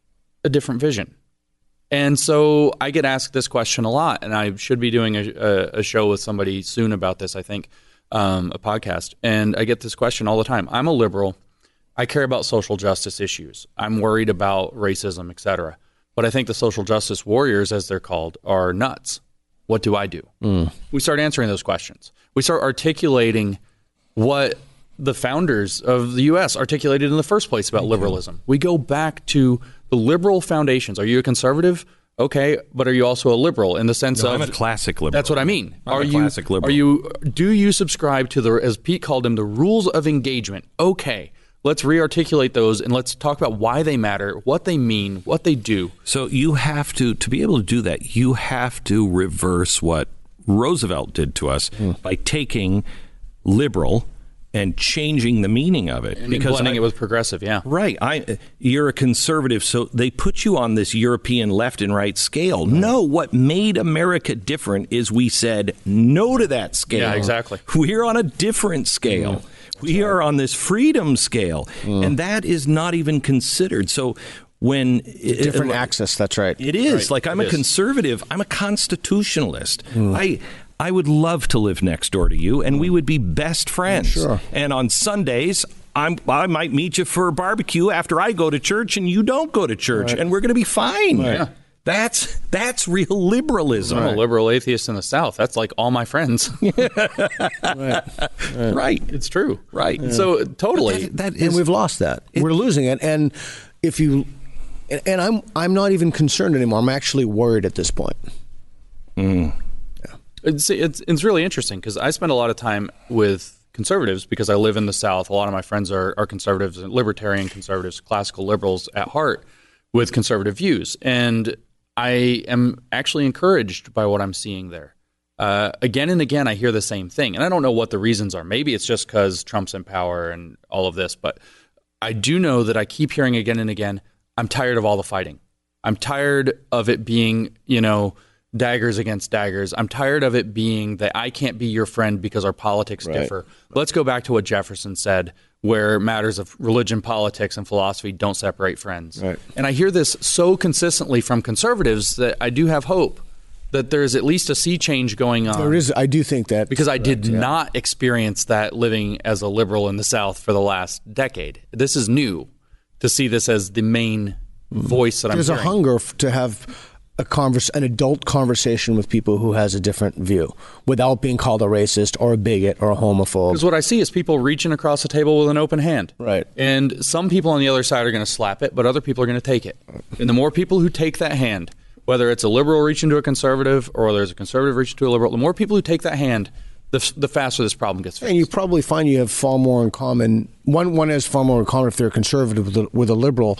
Speaker 2: a different vision. And so I get asked this question a lot, and I should be doing a, a, a show with somebody soon about this, I think, um, a podcast. And I get this question all the time. I'm a liberal. I care about social justice issues. I'm worried about racism, et cetera. But I think the social justice warriors, as they're called, are nuts. What do I do? Mm. We start answering those questions. We start articulating what the founders of the U S articulated in the first place about liberalism. We go back to the liberal foundations. Are you a conservative? Okay, but are you also a liberal in the sense
Speaker 1: no,
Speaker 2: of
Speaker 1: I'm a classic liberal?
Speaker 2: That's what I mean.
Speaker 1: I'm
Speaker 2: are
Speaker 1: a
Speaker 2: you
Speaker 1: classic liberal.
Speaker 2: Are you? Do you subscribe to the, as Pete called them, the rules of engagement? Okay, let's rearticulate those and let's talk about why they matter, what they mean, what they do.
Speaker 1: So you have to to be able to do that. You have to reverse what Roosevelt did to us mm. by taking liberal and changing the meaning of it.
Speaker 2: And
Speaker 1: because
Speaker 2: blending
Speaker 1: I,
Speaker 2: it with progressive, yeah.
Speaker 1: Right. I, you're a conservative, so they put you on this European left and right scale. No, what made America different is we said no to that scale.
Speaker 2: Yeah, exactly.
Speaker 1: We're on a different scale. Mm. We right. are on this freedom scale, mm. and that is not even considered. So when
Speaker 3: different it, access, that's right.
Speaker 1: It is.
Speaker 2: Right.
Speaker 1: Like I'm
Speaker 2: it
Speaker 1: a
Speaker 2: is.
Speaker 1: conservative. I'm a constitutionalist. Mm. I I would love to live next door to you, and we would be best friends.
Speaker 3: Sure.
Speaker 1: And on Sundays, I'm, I might meet you for a barbecue after I go to church and you don't go to church, right. and we're going to be fine.
Speaker 2: Right. Yeah.
Speaker 1: That's that's real liberalism.
Speaker 2: I'm a liberal atheist in the South. That's like all my friends.
Speaker 1: right. right. right.
Speaker 2: It's true.
Speaker 1: Right.
Speaker 2: Yeah. So totally.
Speaker 3: That, that is, and we've lost that. It, we're losing it. And if you, and, and I'm I'm not even concerned anymore. I'm actually worried at this point.
Speaker 1: Mm.
Speaker 2: It's, it's it's really interesting because I spend a lot of time with conservatives because I live in the South. A lot of my friends are, are conservatives, libertarian conservatives, classical liberals at heart with conservative views. And I am actually encouraged by what I'm seeing there. Uh, again and again, I hear the same thing. And I don't know what the reasons are. Maybe it's just because Trump's in power and all of this. But I do know that I keep hearing again and again, I'm tired of all the fighting. I'm tired of it being, you know, daggers against daggers. I'm tired of it being that I can't be your friend because our politics
Speaker 3: right.
Speaker 2: differ. Let's go back to what Jefferson said, where matters of religion, politics, and philosophy don't separate friends.
Speaker 3: Right.
Speaker 2: And I hear this so consistently from conservatives that I do have hope that there's at least a sea change going on.
Speaker 3: There is. I do think that.
Speaker 2: Because I
Speaker 3: correct,
Speaker 2: did
Speaker 3: yeah.
Speaker 2: not experience that living as a liberal in the South for the last decade. This is new to see this as the main mm-hmm. voice that
Speaker 3: there's
Speaker 2: I'm
Speaker 3: There's
Speaker 2: hearing.
Speaker 3: a hunger to have a converse, an adult conversation with people who has a different view without being called a racist or a bigot or a homophobe.
Speaker 2: Because what I see is people reaching across the table with an open hand.
Speaker 3: Right.
Speaker 2: And some people on the other side are going to slap it, but other people are going to take it. And the more people who take that hand, whether it's a liberal reaching to a conservative or there's a conservative reaching to a liberal, the more people who take that hand, the, the faster this problem gets fixed.
Speaker 3: And you probably find you have far more in common. One one has far more in common if they're a conservative with a, with a liberal.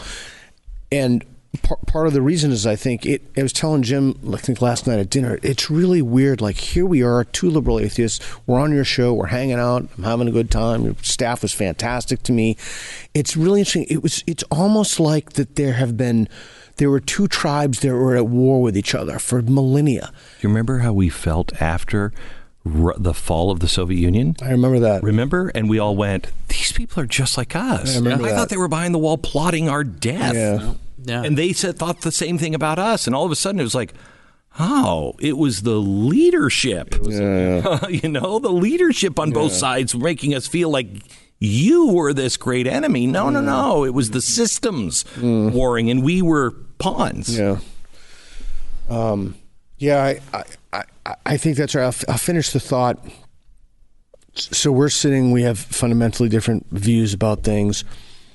Speaker 3: And part of the reason is I think it, I was telling Jim, I think last night at dinner, it's really weird. Like here we are, two liberal atheists. We're on your show. We're hanging out. I'm having a good time. Your staff was fantastic to me. It's really interesting. It was. It's almost like that there have been, there were two tribes that were at war with each other for millennia.
Speaker 1: Do you remember how we felt after r- the fall of the Soviet Union?
Speaker 3: I remember that.
Speaker 1: Remember? And we all went, these people are just like us.
Speaker 3: I remember
Speaker 1: I
Speaker 3: that.
Speaker 1: thought they were behind the wall plotting our death.
Speaker 3: Yeah.
Speaker 2: Yeah.
Speaker 1: And they said thought the same thing about us. And all of a sudden it was like, oh, it was the leadership.
Speaker 3: Was, yeah.
Speaker 1: you know, the leadership on yeah. both sides making us feel like you were this great enemy. No, no, no. It was the systems mm. warring, and we were pawns.
Speaker 3: Yeah. Um, yeah, I, I, I, I think that's right. I'll, I'll finish the thought. So we're sitting, we have fundamentally different views about things.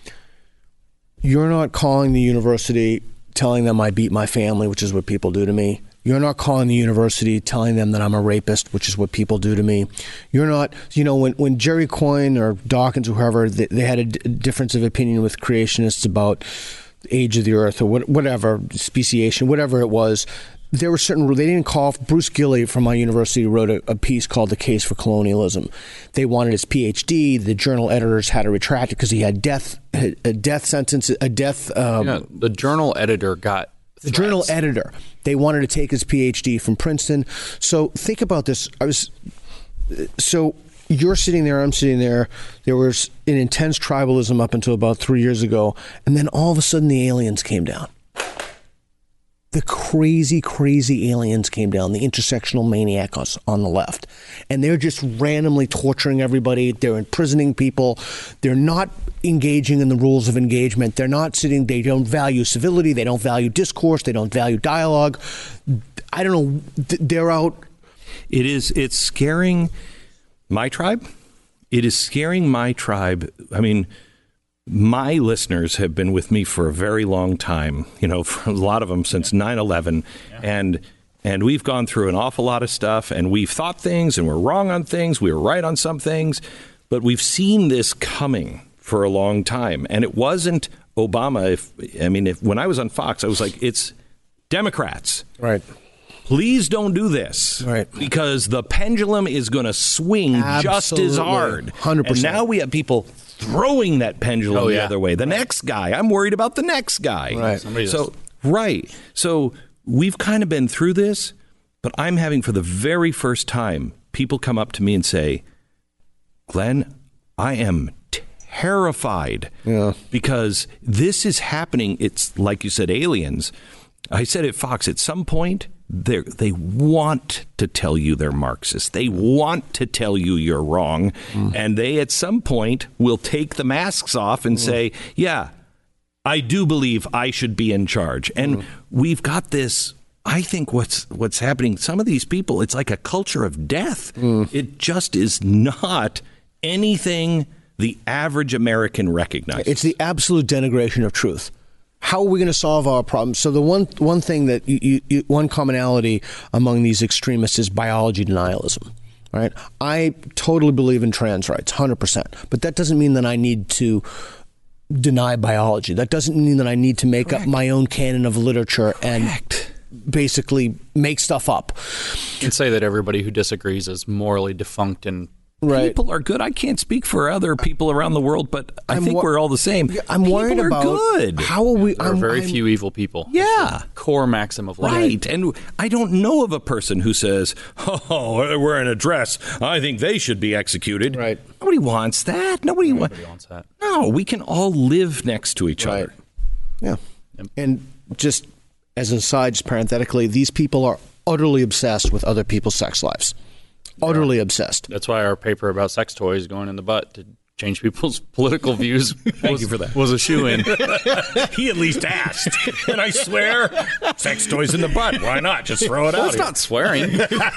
Speaker 3: You're not calling the university, telling them I beat my family, which is what people do to me. You're not calling the university, telling them that I'm a rapist, which is what people do to me. You're not, you know, when, when Jerry Coyne or Dawkins or whoever, they, they had a d- difference of opinion with creationists about the age of the earth or what, whatever, speciation, whatever it was. There were certain, they didn't call, Bruce Gilley from my university wrote a, a piece called The Case for Colonialism. They wanted his P H D. The journal editors had to retract it because he had death, a death sentence, a death. Um,
Speaker 2: yeah, the journal editor got
Speaker 3: The journal editor. They wanted to take his P H D from Princeton. So think about this. I was, so you're sitting there, I'm sitting there. There was an intense tribalism up until about three years ago. And then all of a sudden the aliens came down. The crazy, crazy aliens came down, the intersectional maniacs on the left. And they're just randomly torturing everybody. They're imprisoning people. They're not engaging in the rules of engagement. They're not sitting, they don't value civility. They don't value discourse. They don't value dialogue. I don't know. They're out.
Speaker 1: It is, it's scaring my tribe. It is scaring my tribe. I mean, my listeners have been with me for a very long time, you know, for a lot of them since nine eleven. Yeah. And and we've gone through an awful lot of stuff, and we've thought things, and we're wrong on things. We were right on some things. But we've seen this coming for a long time. And it wasn't Obama. If I mean, if when I was on Fox, I was like, it's Democrats.
Speaker 3: Right.
Speaker 1: Please don't do this.
Speaker 3: Right.
Speaker 1: Because the pendulum is going to swing Absolutely. just as hard.
Speaker 3: one hundred percent.
Speaker 1: And now we have people throwing that pendulum
Speaker 2: oh,
Speaker 1: the
Speaker 2: yeah.
Speaker 1: other way. The
Speaker 2: right.
Speaker 1: next guy, I'm worried about the next guy.
Speaker 3: Right.
Speaker 2: Somebody
Speaker 1: So,
Speaker 2: just...
Speaker 1: right. So we've kind of been through this, but I'm having for the very first time people come up to me and say, Glenn, I am terrified
Speaker 3: yeah.
Speaker 1: because this is happening. It's like you said, aliens. I said at Fox, at some point, they they want to tell you they're Marxists. They want to tell you you're wrong. Mm. And they, at some point, will take the masks off and mm. say, yeah, I do believe I should be in charge. And mm. we've got this, I think what's what's happening, some of these people, it's like a culture of death. Mm. It just is not anything the average American recognizes.
Speaker 3: It's the absolute denigration of truth. How are we going to solve our problems? So the one one thing that you, you, you, one commonality among these extremists is biology denialism. Right? I totally believe in trans rights, one hundred percent. But that doesn't mean that I need to deny biology. That doesn't mean that I need to make Correct. up my own canon of literature Correct. and basically make stuff up.
Speaker 2: And say that everybody who disagrees is morally defunct and
Speaker 3: Right.
Speaker 1: People are good. I can't speak for other people around the world, but I
Speaker 3: I'm
Speaker 1: think
Speaker 3: wa-
Speaker 1: we're all the same.
Speaker 3: I'm
Speaker 1: people
Speaker 3: worried
Speaker 1: are
Speaker 3: about
Speaker 1: good.
Speaker 3: how are we.
Speaker 2: There are
Speaker 3: I'm,
Speaker 2: very
Speaker 3: I'm,
Speaker 2: few evil people.
Speaker 1: Yeah,
Speaker 2: core maxim of life.
Speaker 1: Right, and I don't know of a person who says, "Oh, they're wearing a dress. I think they should be executed."
Speaker 3: Right.
Speaker 1: Nobody wants that. Nobody,
Speaker 2: Nobody wants that.
Speaker 1: No, we can all live next to each
Speaker 3: right.
Speaker 1: other.
Speaker 3: Yeah, yep. And just as an aside, just parenthetically, these people are utterly obsessed with other people's sex lives. Utterly yeah. obsessed.
Speaker 2: That's why our paper about sex toys going in the butt to change people's political views
Speaker 1: Thank
Speaker 2: was,
Speaker 1: you for that.
Speaker 2: was a shoo-in.
Speaker 1: He at least asked. And I swear, sex toys in the butt. Why not? Just throw it
Speaker 2: well,
Speaker 1: out
Speaker 2: it's
Speaker 1: here.
Speaker 2: not swearing.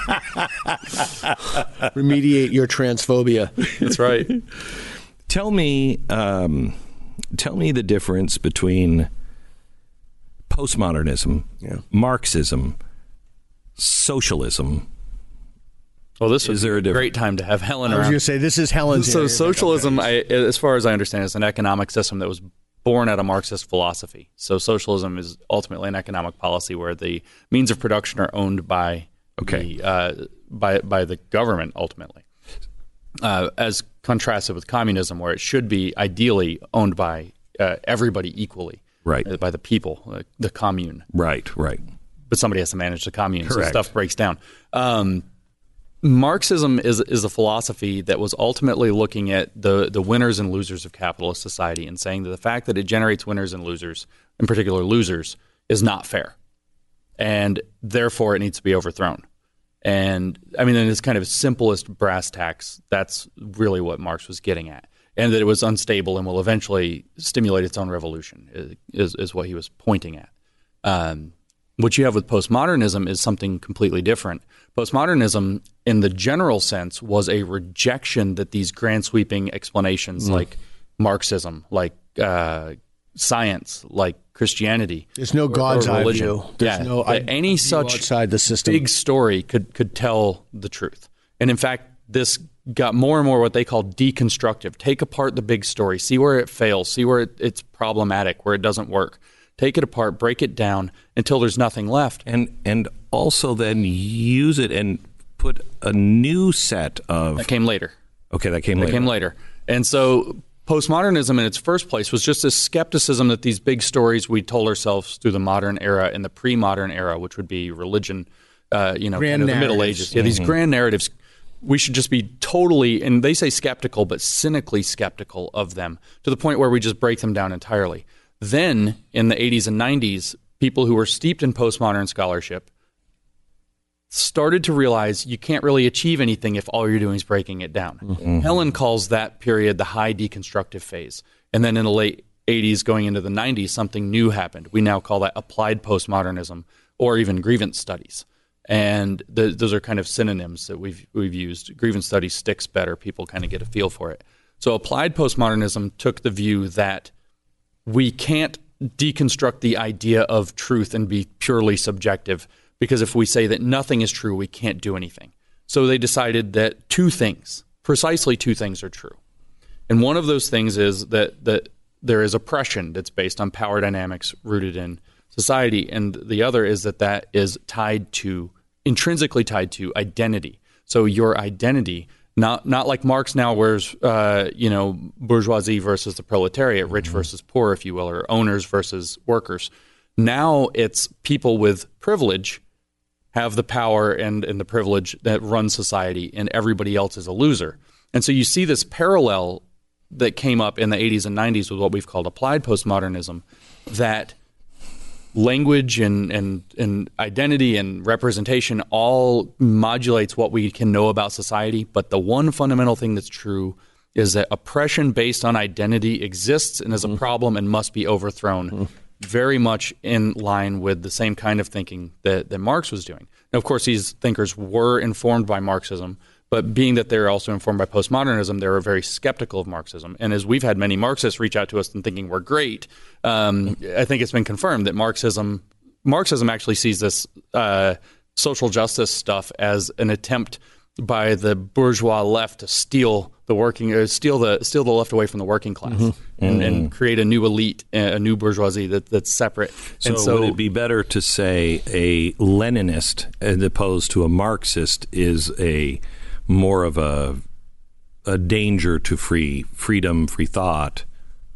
Speaker 3: Remediate your transphobia.
Speaker 2: That's right.
Speaker 1: Tell me, um, tell me the difference between postmodernism,
Speaker 3: yeah.
Speaker 1: Marxism, socialism.
Speaker 2: Well, this
Speaker 1: is there a
Speaker 2: a great time to have Helen
Speaker 3: I was
Speaker 2: around.
Speaker 3: going to say, this is Helen's
Speaker 2: So
Speaker 3: area.
Speaker 2: socialism, I, as far as I understand, is an economic system that was born out of Marxist philosophy. So socialism is ultimately an economic policy where the means of production are owned by
Speaker 1: okay.
Speaker 2: the, uh, by by the government ultimately, uh, as contrasted with communism, where it should be ideally owned by uh, everybody equally,
Speaker 1: right?
Speaker 2: Uh, by the people, uh, the commune,
Speaker 1: right, right.
Speaker 2: But somebody has to manage the commune,
Speaker 1: Correct.
Speaker 2: so stuff breaks down. Um, Marxism is is a philosophy that was ultimately looking at the, the winners and losers of capitalist society and saying that the fact that it generates winners and losers, in particular losers, is not fair. And therefore it needs to be overthrown. And I mean, in its kind of simplest brass tacks, that's really what Marx was getting at. And that it was unstable and will eventually stimulate its own revolution is, is what he was pointing at. Um, What you have with postmodernism is something completely different. Postmodernism, in the general sense, was a rejection that these grand sweeping explanations mm. like Marxism, like uh, science, like Christianity.
Speaker 3: There's no God's eye view. There's
Speaker 2: yeah,
Speaker 3: no I,
Speaker 2: any such
Speaker 3: outside the system.
Speaker 2: Big story could could tell the truth. And in fact, this got more and more what they call deconstructive. Take apart the big story, see where it fails, see where it, it's problematic, where it doesn't work. Take it apart, break it down until there's nothing left.
Speaker 1: And and also then use it and put a new set of...
Speaker 2: That came later.
Speaker 1: Okay, that came
Speaker 2: that
Speaker 1: later.
Speaker 2: That came later. And so postmodernism in its first place was just this skepticism that these big stories we told ourselves through the modern era and the pre-modern era, which would be religion, uh, you know,
Speaker 3: grand
Speaker 2: kind of the
Speaker 3: narratives.
Speaker 2: Middle Ages. Yeah,
Speaker 1: Mm-hmm.
Speaker 2: these grand narratives, we should just be totally, and they say skeptical, but cynically skeptical of them to the point where we just break them down entirely. Then, in the eighties and nineties, people who were steeped in postmodern scholarship started to realize you can't really achieve anything if all you're doing is breaking it down. Mm-hmm. Helen calls that period the high deconstructive phase. And then in the late eighties, going into the nineties, something new happened. We now call that applied postmodernism or even grievance studies. And the, those are kind of synonyms that we've we've used. Grievance studies sticks better. People kind of get a feel for it. So applied postmodernism took the view that we can't deconstruct the idea of truth and be purely subjective, because if we say that nothing is true, we can't do anything. So they decided that two things, precisely two things, are true. And one of those things is that, that there is oppression that's based on power dynamics rooted in society. And the other is that that is tied to, intrinsically tied to identity. So your identity... Not not like Marx now wears, uh, you know, bourgeoisie versus the proletariat, rich mm-hmm. versus poor, if you will, or owners versus workers. Now it's people with privilege have the power and, and the privilege that run society, and everybody else is a loser. And so you see this parallel that came up in the eighties and nineties with what we've called applied postmodernism, that language and, and, and identity and representation all modulates what we can know about society. But the one fundamental thing that's true is that oppression based on identity exists and is a problem and must be overthrown, mm. very much in line with the same kind of thinking that, that Marx was doing. Now, of course, these thinkers were informed by Marxism, but being that they're also informed by postmodernism, they were very skeptical of Marxism. And as we've had many Marxists reach out to us and thinking we're great, um, I think it's been confirmed that Marxism Marxism actually sees this uh, social justice stuff as an attempt by the bourgeois left to steal the working, or steal the steal the left away from the working class, mm-hmm. and, mm. and create a new elite, a new bourgeoisie that, that's separate.
Speaker 1: So,
Speaker 2: and so
Speaker 1: would it be better to say a Leninist as opposed to a Marxist is a more of a a danger to free freedom, free thought?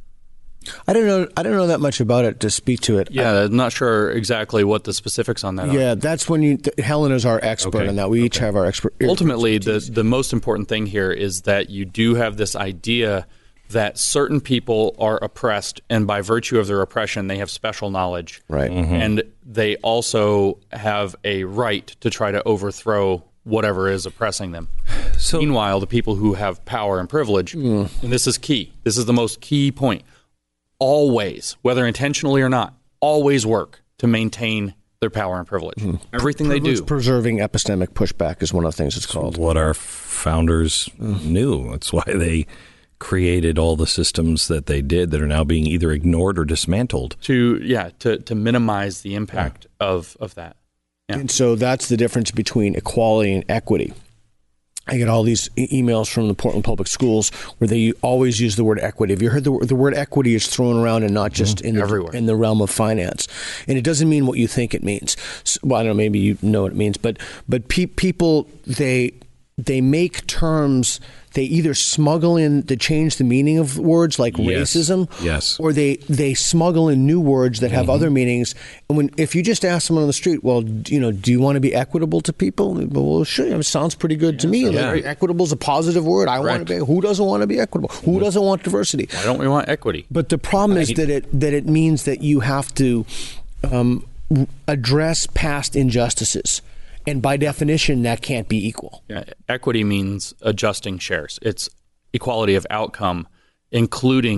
Speaker 3: I don't know. I don't know that much about it to speak to it.
Speaker 2: Yeah, I, I'm not sure exactly what the specifics on that
Speaker 3: yeah, are.
Speaker 2: Yeah,
Speaker 3: that's when you. Helen is our expert
Speaker 2: okay.
Speaker 3: on that. We okay. each have our expert.
Speaker 2: Ultimately, the the most important thing here is that you do have this idea that certain people are oppressed, and by virtue of their oppression, they have special knowledge,
Speaker 3: right?
Speaker 2: Mm-hmm. And they also have a right to try to overthrow whatever is oppressing them. So, meanwhile, the people who have power and privilege, mm. and this is key. This is the most key point. Always, whether intentionally or not, always work to maintain their power and privilege. Mm. Everything privilege they do.
Speaker 3: Preserving epistemic pushback is one of the things it's called.
Speaker 1: It's what our founders mm. knew. That's why they created all the systems that they did that are now being either ignored or dismantled.
Speaker 2: To yeah, to, to minimize the impact yeah. of, of that. Yeah.
Speaker 3: And so that's the difference between equality and equity. I get all these e- emails from the Portland Public Schools where they always use the word equity. Have you heard the, the word equity is thrown around, and not just mm-hmm. in, the,
Speaker 2: Everywhere.
Speaker 3: in the realm of finance? And it doesn't mean what you think it means. So, well, I don't know, maybe you know what it means, but but pe- people, they they make terms, they either smuggle in to change the meaning of words like
Speaker 1: yes.
Speaker 3: racism,
Speaker 1: yes.
Speaker 3: or they, they smuggle in new words that have mm-hmm. other meanings. And when if you just ask someone on the street, well, you know, do you want to be equitable to people? Well, sure, it sounds pretty good yeah. to me.
Speaker 1: Yeah.
Speaker 3: Like, equitable is a positive word. I
Speaker 2: Correct.
Speaker 3: want to be. Who doesn't want to be equitable? Who doesn't want diversity?
Speaker 2: Why don't we want equity?
Speaker 3: But the problem is that it that it means that you have to um, address past injustices. And by definition, that can't be equal.
Speaker 2: Yeah, equity means adjusting shares. It's equality of outcome, including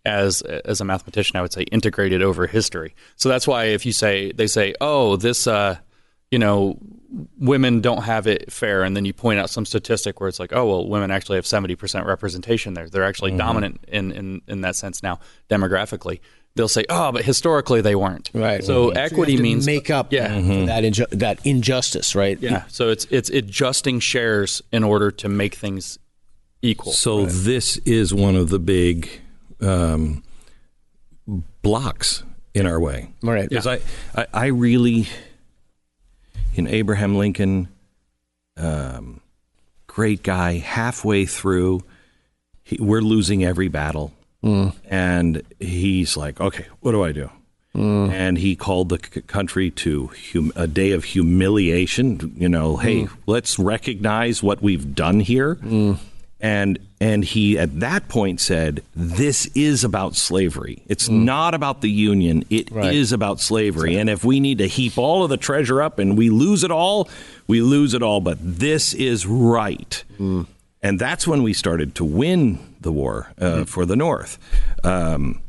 Speaker 2: as as a mathematician, I would say integrated over history. So that's why if you say, they say, oh, this, uh, you know, women don't have it fair, and then you point out some statistic where it's like, oh, well, women actually have seventy percent representation there. They're actually mm-hmm. dominant in, in, in that sense now, demographically. They'll say, oh, but historically they weren't.
Speaker 3: Right.
Speaker 2: So
Speaker 3: mm-hmm.
Speaker 2: equity
Speaker 3: so
Speaker 2: means
Speaker 3: make up
Speaker 2: yeah.
Speaker 3: mm-hmm. that inju- that injustice, right?
Speaker 2: Yeah. So it's it's adjusting shares in order to make things equal.
Speaker 1: So
Speaker 2: right.
Speaker 1: this is one of the big um, blocks in our way.
Speaker 3: Right.
Speaker 1: Because yeah. I, I, I really, in Abraham Lincoln, um, great guy, halfway through, he, we're losing every battle. Mm. And he's like, okay, what do I do? Mm. And he called the c- country to hum- a day of humiliation. You know, hey, mm. let's recognize what we've done here. Mm. And and he at that point said, this is about slavery. It's mm. not about the Union. It right. is about slavery. Right. And if we need to heap all of the treasure up and we lose it all, we lose it all. But this is right. Mm. And that's when we started to win the war uh, mm-hmm. for the North. Um,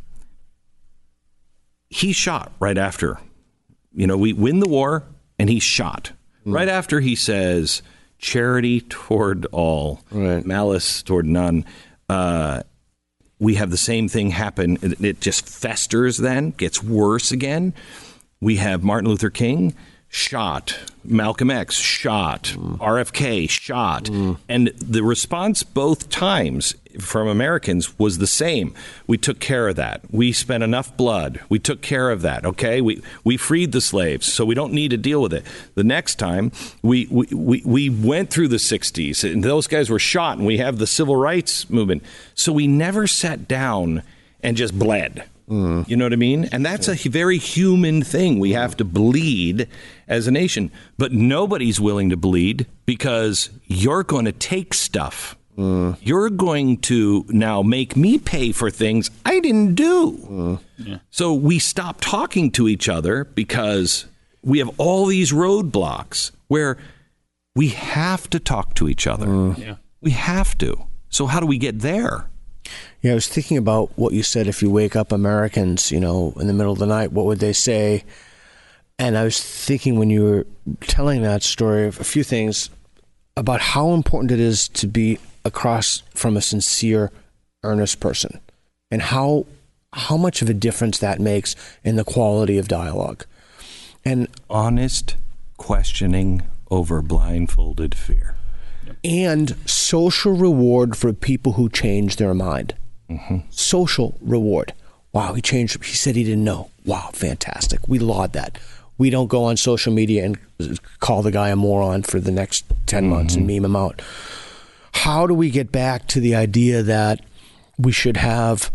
Speaker 1: he shot right after. You know, we win the war, and he shot. Mm. Right after he says, charity toward all, right. malice toward none. Uh, we have the same thing happen. It, it just festers then, gets worse again. We have Martin Luther King shot, Malcolm X shot, mm. R F K shot. Mm. And the response both times from Americans was the same. We took care of that. We spent enough blood. We took care of that. Okay, we we freed the slaves, so we don't need to deal with it. The next time, we we, we, we went through the sixties, and those guys were shot, and we have the civil rights movement. So we never sat down and just bled. Mm. You know what I mean? And that's a very human thing. We have to bleed as a nation. But nobody's willing to bleed because you're going to take stuff. Mm. You're going to now make me pay for things I didn't do. Mm. Yeah. So we stop talking to each other because we have all these roadblocks where we have to talk to each other. Mm. Yeah. We have to. So how do we get there?
Speaker 3: Yeah, I was thinking about what you said. If you wake up Americans, you know, in the middle of the night, what would they say? And I was thinking when you were telling that story of a few things about how important it is to be across from a sincere, earnest person, and how how much of a difference that makes in the quality of dialogue. And
Speaker 1: honest questioning over blindfolded fear.
Speaker 3: And social reward for people who change their mind. Mm-hmm. Social reward. Wow, he changed. He said he didn't know. Wow, fantastic. We laud that. We don't go on social media and call the guy a moron for the next ten mm-hmm. months and meme him out. How do we get back to the idea that we should have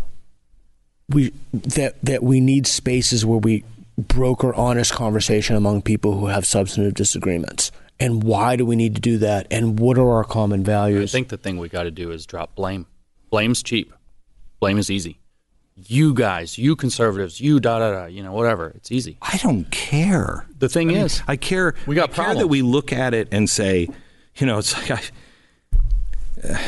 Speaker 3: we that that we need spaces where we broker honest conversation among people who have substantive disagreements? And why do we need to do that? And what are our common values?
Speaker 2: I think the thing we got to do is drop blame. Blame's cheap. Blame is easy. You guys, you conservatives, you da da da, you know, whatever. It's easy.
Speaker 1: I don't care.
Speaker 2: The thing
Speaker 1: I
Speaker 2: is,
Speaker 1: mean, I care.
Speaker 2: We got
Speaker 1: I
Speaker 2: problems.
Speaker 1: care that we look at it and say, you know, it's like I, uh,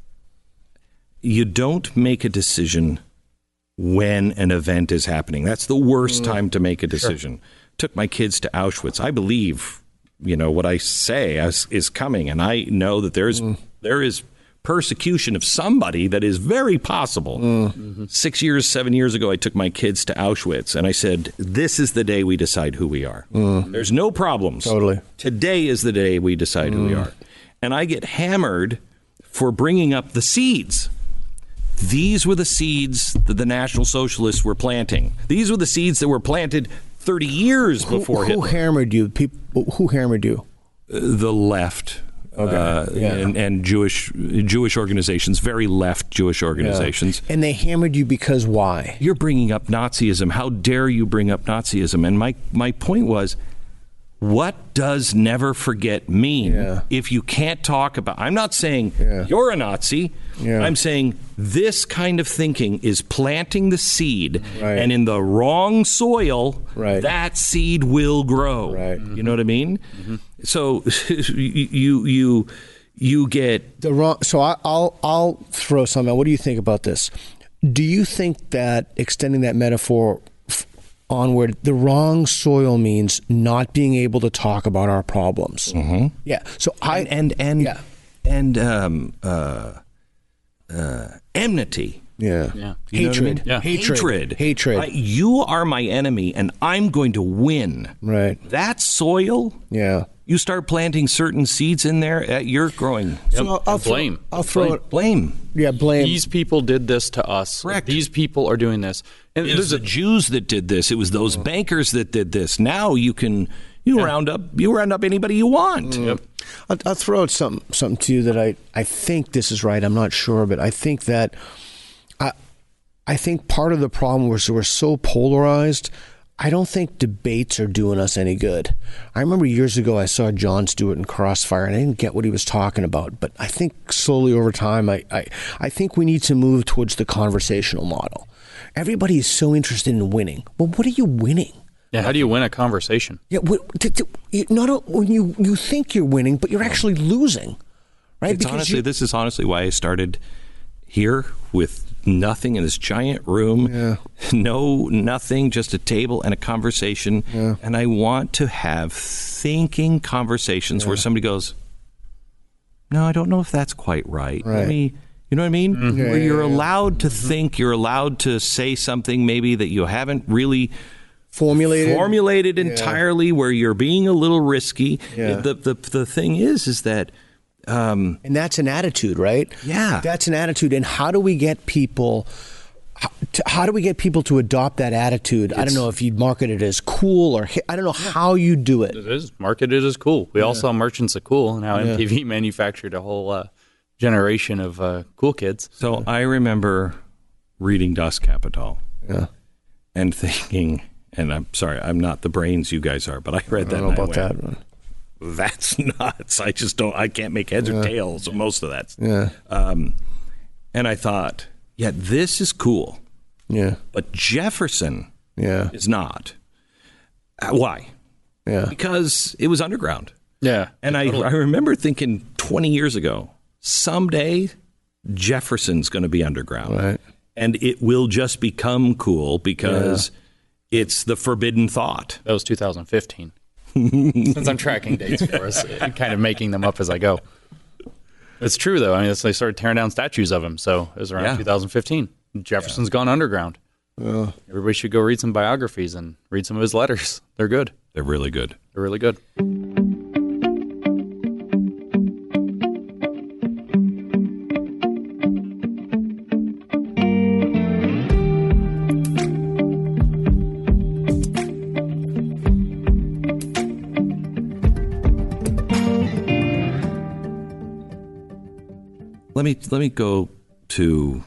Speaker 1: you don't make a decision when an event is happening. That's the worst mm. time to make a decision. Sure. Took my kids to Auschwitz. I believe. You know, what I say is, is coming, and I know that there's mm. there is persecution of somebody that is very possible. Mm. Mm-hmm. Six years, seven years ago, I took my kids to Auschwitz, and I said, this is the day we decide who we are. Mm. There's no problems.
Speaker 3: Totally.
Speaker 1: Today is the day we decide mm. who we are. And I get hammered for bringing up the seeds. These were the seeds that the National Socialists were planting. These were the seeds that were planted thirty years before
Speaker 3: who, who
Speaker 1: Hitler.
Speaker 3: hammered you? People, who hammered you?
Speaker 1: Uh, the left. Okay. Uh, yeah. and, and Jewish Jewish organizations, very left Jewish organizations.
Speaker 3: Yeah. And they hammered you because why?
Speaker 1: You're bringing up Nazism. How dare you bring up Nazism? And my, my point was, what does never forget mean yeah. if you can't talk about... I'm not saying yeah. you're a Nazi. Yeah. I'm saying this kind of thinking is planting the seed, right. and in the wrong soil, right. that seed will grow.
Speaker 3: Right.
Speaker 1: You know what I mean? Mm-hmm. So you you you get
Speaker 3: the wrong. So I, I'll I'll throw something out. What do you think about this? do you think that extending that metaphor f- onward, the wrong soil means not being able to talk about our problems?
Speaker 1: Mm-hmm.
Speaker 3: Yeah. So I
Speaker 1: and and and,
Speaker 3: yeah.
Speaker 1: and um, uh, uh, enmity.
Speaker 3: Yeah.
Speaker 2: Yeah.
Speaker 1: You know what I mean?
Speaker 3: Hatred.
Speaker 2: Yeah.
Speaker 3: Hatred.
Speaker 1: Hatred.
Speaker 3: Hatred.
Speaker 1: I- you are my enemy, and I'm going to win.
Speaker 3: Right.
Speaker 1: That soil.
Speaker 3: Yeah.
Speaker 1: You start planting certain seeds in there, uh, you're growing.
Speaker 3: So I'll, I'll
Speaker 2: And
Speaker 3: throw,
Speaker 2: blame.
Speaker 3: I'll throw
Speaker 1: Blame.
Speaker 3: it.
Speaker 1: Blame.
Speaker 3: Yeah, blame.
Speaker 2: These people did this to us.
Speaker 1: Correct.
Speaker 2: These people are doing this. And
Speaker 1: It was
Speaker 2: there's
Speaker 1: the
Speaker 2: a
Speaker 1: Jews that did this. It was those bankers that did this. Now you can you round up you round up anybody you want.
Speaker 2: Yep.
Speaker 3: I'll, I'll throw out something something to you that I, I think this is right. I'm not sure, but I think that I I think part of the problem was we're so polarized. I don't think debates are doing us any good. I remember years ago I saw Jon Stewart in Crossfire, and I didn't get what he was talking about. But I think slowly over time, I, I, I think we need to move towards the conversational model. Everybody is so interested in winning. Well, what are you winning?
Speaker 2: yeah. How do you win a conversation?
Speaker 3: Yeah, what, t- t- you- not a, when you, you think you're winning, but you're actually losing, right?
Speaker 1: It's honestly
Speaker 3: you-
Speaker 1: this is honestly why I started here with nothing in this giant room.
Speaker 3: Yeah.
Speaker 1: No nothing, just a table and a conversation.
Speaker 3: Yeah.
Speaker 1: And I want to have thinking conversations where somebody goes, no, I don't know if that's quite right.
Speaker 3: Right.
Speaker 1: Let me, you know what I mean?
Speaker 3: Yeah,
Speaker 1: Where
Speaker 3: yeah,
Speaker 1: you're
Speaker 3: yeah.
Speaker 1: allowed to think, you're allowed to say something maybe that you haven't really
Speaker 3: formulated.
Speaker 1: formulated entirely, where you're being a little risky.
Speaker 3: Yeah.
Speaker 1: The, the the thing is, is that um,
Speaker 3: And that's an attitude, right?
Speaker 1: Yeah.
Speaker 3: That's an attitude. And how do we get people how, to, how do we get people to adopt that attitude? I don't know if you'd market it as cool or hi- I don't know how you do it.
Speaker 2: It is marketed as cool. We all saw Merchants of Cool, and how M T V manufactured a whole uh, generation of uh, cool kids.
Speaker 1: So I remember reading Das Kapital
Speaker 3: Yeah.
Speaker 1: and thinking, and I'm sorry, I'm not the brains you guys are, but I read
Speaker 3: I
Speaker 1: that.
Speaker 3: don't know
Speaker 1: and I
Speaker 3: about that.
Speaker 1: went,
Speaker 3: One.
Speaker 1: That's nuts. I just don't. I can't make heads or tails of most of that.
Speaker 3: Yeah.
Speaker 1: Um, and I thought, yeah, this is cool,
Speaker 3: Yeah.
Speaker 1: but Jefferson
Speaker 3: Yeah.
Speaker 1: is not. Uh, why?
Speaker 3: Yeah.
Speaker 1: Because it was underground.
Speaker 2: Yeah,
Speaker 1: And I, I remember thinking twenty years ago, someday Jefferson's going to be underground.
Speaker 3: Right.
Speaker 1: And it will just become cool because it's the forbidden thought.
Speaker 2: that was two thousand fifteen. Since I'm tracking dates for us, and kind of making them up as I go. It's true, though. I mean, it's, they started tearing down statues of him, so it was around
Speaker 1: Yeah.
Speaker 2: two thousand fifteen. Jefferson's gone underground. Everybody should go read some biographies and read some of his letters. They're good.
Speaker 1: They're really good.
Speaker 2: They're really good.
Speaker 1: Let me let me go to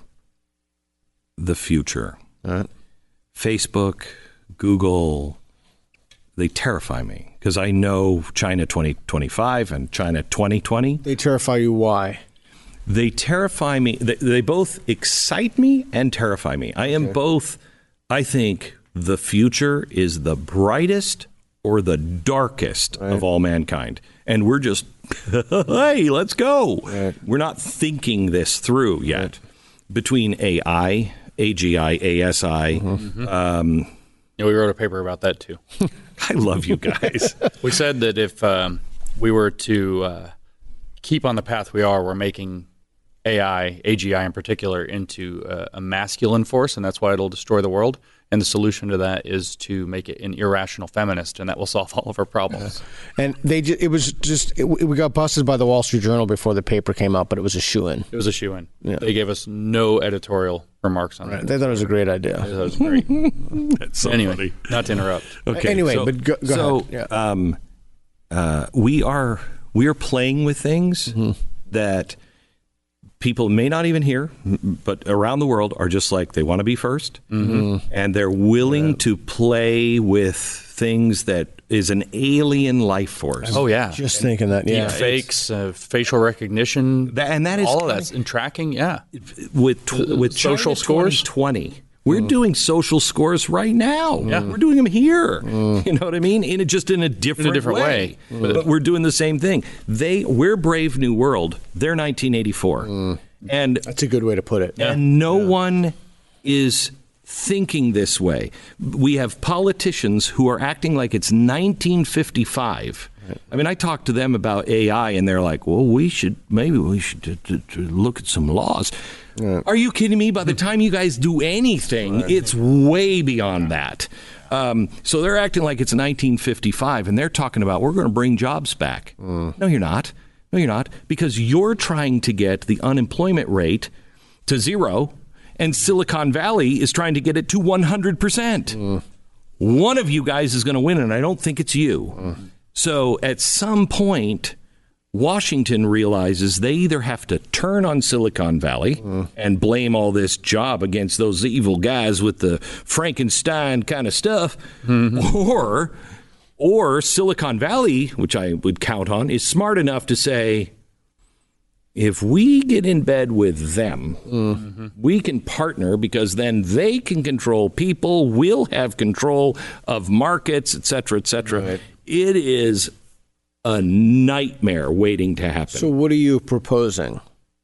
Speaker 1: the future.
Speaker 3: All right.
Speaker 1: Facebook, Google, they terrify me because I know China twenty twenty-five and China twenty twenty.
Speaker 3: They terrify you. Why?
Speaker 1: They terrify me. They, they both excite me and terrify me. I am both, I think the future is the brightest or the darkest of all mankind. And we're just, hey, let's go.
Speaker 3: Right.
Speaker 1: We're not thinking this through yet. Between A I, A G I, A S I, um,
Speaker 2: Yeah, we wrote a paper about that, too.
Speaker 1: I love you guys.
Speaker 2: We said that if um, we were to uh, keep on the path we are, we're making A I, A G I in particular, into uh, a masculine force, and that's why it'll destroy the world. And the solution to that is to make it an irrational feminist, and that will solve all of our problems.
Speaker 3: And they ju- it was just it, we got busted by the Wall Street Journal before the paper came out, but it was a shoe-in.
Speaker 2: It was a shoe-in.
Speaker 3: Yeah.
Speaker 2: They gave us no editorial remarks on it.
Speaker 3: They thought it was a great idea.
Speaker 2: That was great.
Speaker 1: That's so
Speaker 2: Anyway,
Speaker 1: funny.
Speaker 2: not to interrupt.
Speaker 1: Okay.
Speaker 3: Anyway,
Speaker 1: so,
Speaker 3: but go- go
Speaker 1: so,
Speaker 3: ahead. Yeah.
Speaker 1: um, uh, we are we are playing with things
Speaker 3: Mm-hmm.
Speaker 1: that people may not even hear, but around the world are just like they want to be first, mm-hmm. and they're willing to play with things that is an alien life force.
Speaker 2: Oh, yeah.
Speaker 3: Just thinking that, yeah.
Speaker 2: Deep fakes, uh, facial recognition,
Speaker 1: That- and that is
Speaker 2: all of that's in tracking, yeah.
Speaker 1: with tw- with
Speaker 2: social
Speaker 1: China
Speaker 2: scores?
Speaker 1: twenty twenty. We're doing social scores right now.
Speaker 2: Yeah.
Speaker 1: We're doing them here. You know what I mean? In a, just in a different,
Speaker 2: different way.
Speaker 1: But we're doing the same thing. They we're Brave New World. They're nineteen eighty-four, and
Speaker 3: That's a good way to put it.
Speaker 1: and no one is thinking this way. We have politicians who are acting like it's nineteen fifty-five. I mean, I talked to them about A I, and they're like, well, we should, maybe we should t- t- t- look at some laws. Yeah. Are you kidding me? By the time you guys do anything, right. it's way beyond that. Um, so they're acting like it's nineteen fifty-five, and they're talking about, we're going to bring jobs back. Mm. No, you're not. No, you're not. Because you're trying to get the unemployment rate to zero, and Silicon Valley is trying to get it to one hundred percent. Mm. One of you guys is going to win, and I don't think it's you. Mm. So at some point, Washington realizes they either have to turn on Silicon Valley mm. and blame all this job against those evil guys with the Frankenstein kind of stuff, mm-hmm. or or Silicon Valley, which I would count on, is smart enough to say, if we get in bed with them, mm-hmm. we can partner because then they can control people, we'll have control of markets, et cetera, et cetera. Right. It is a nightmare waiting to happen.
Speaker 3: So what are you proposing?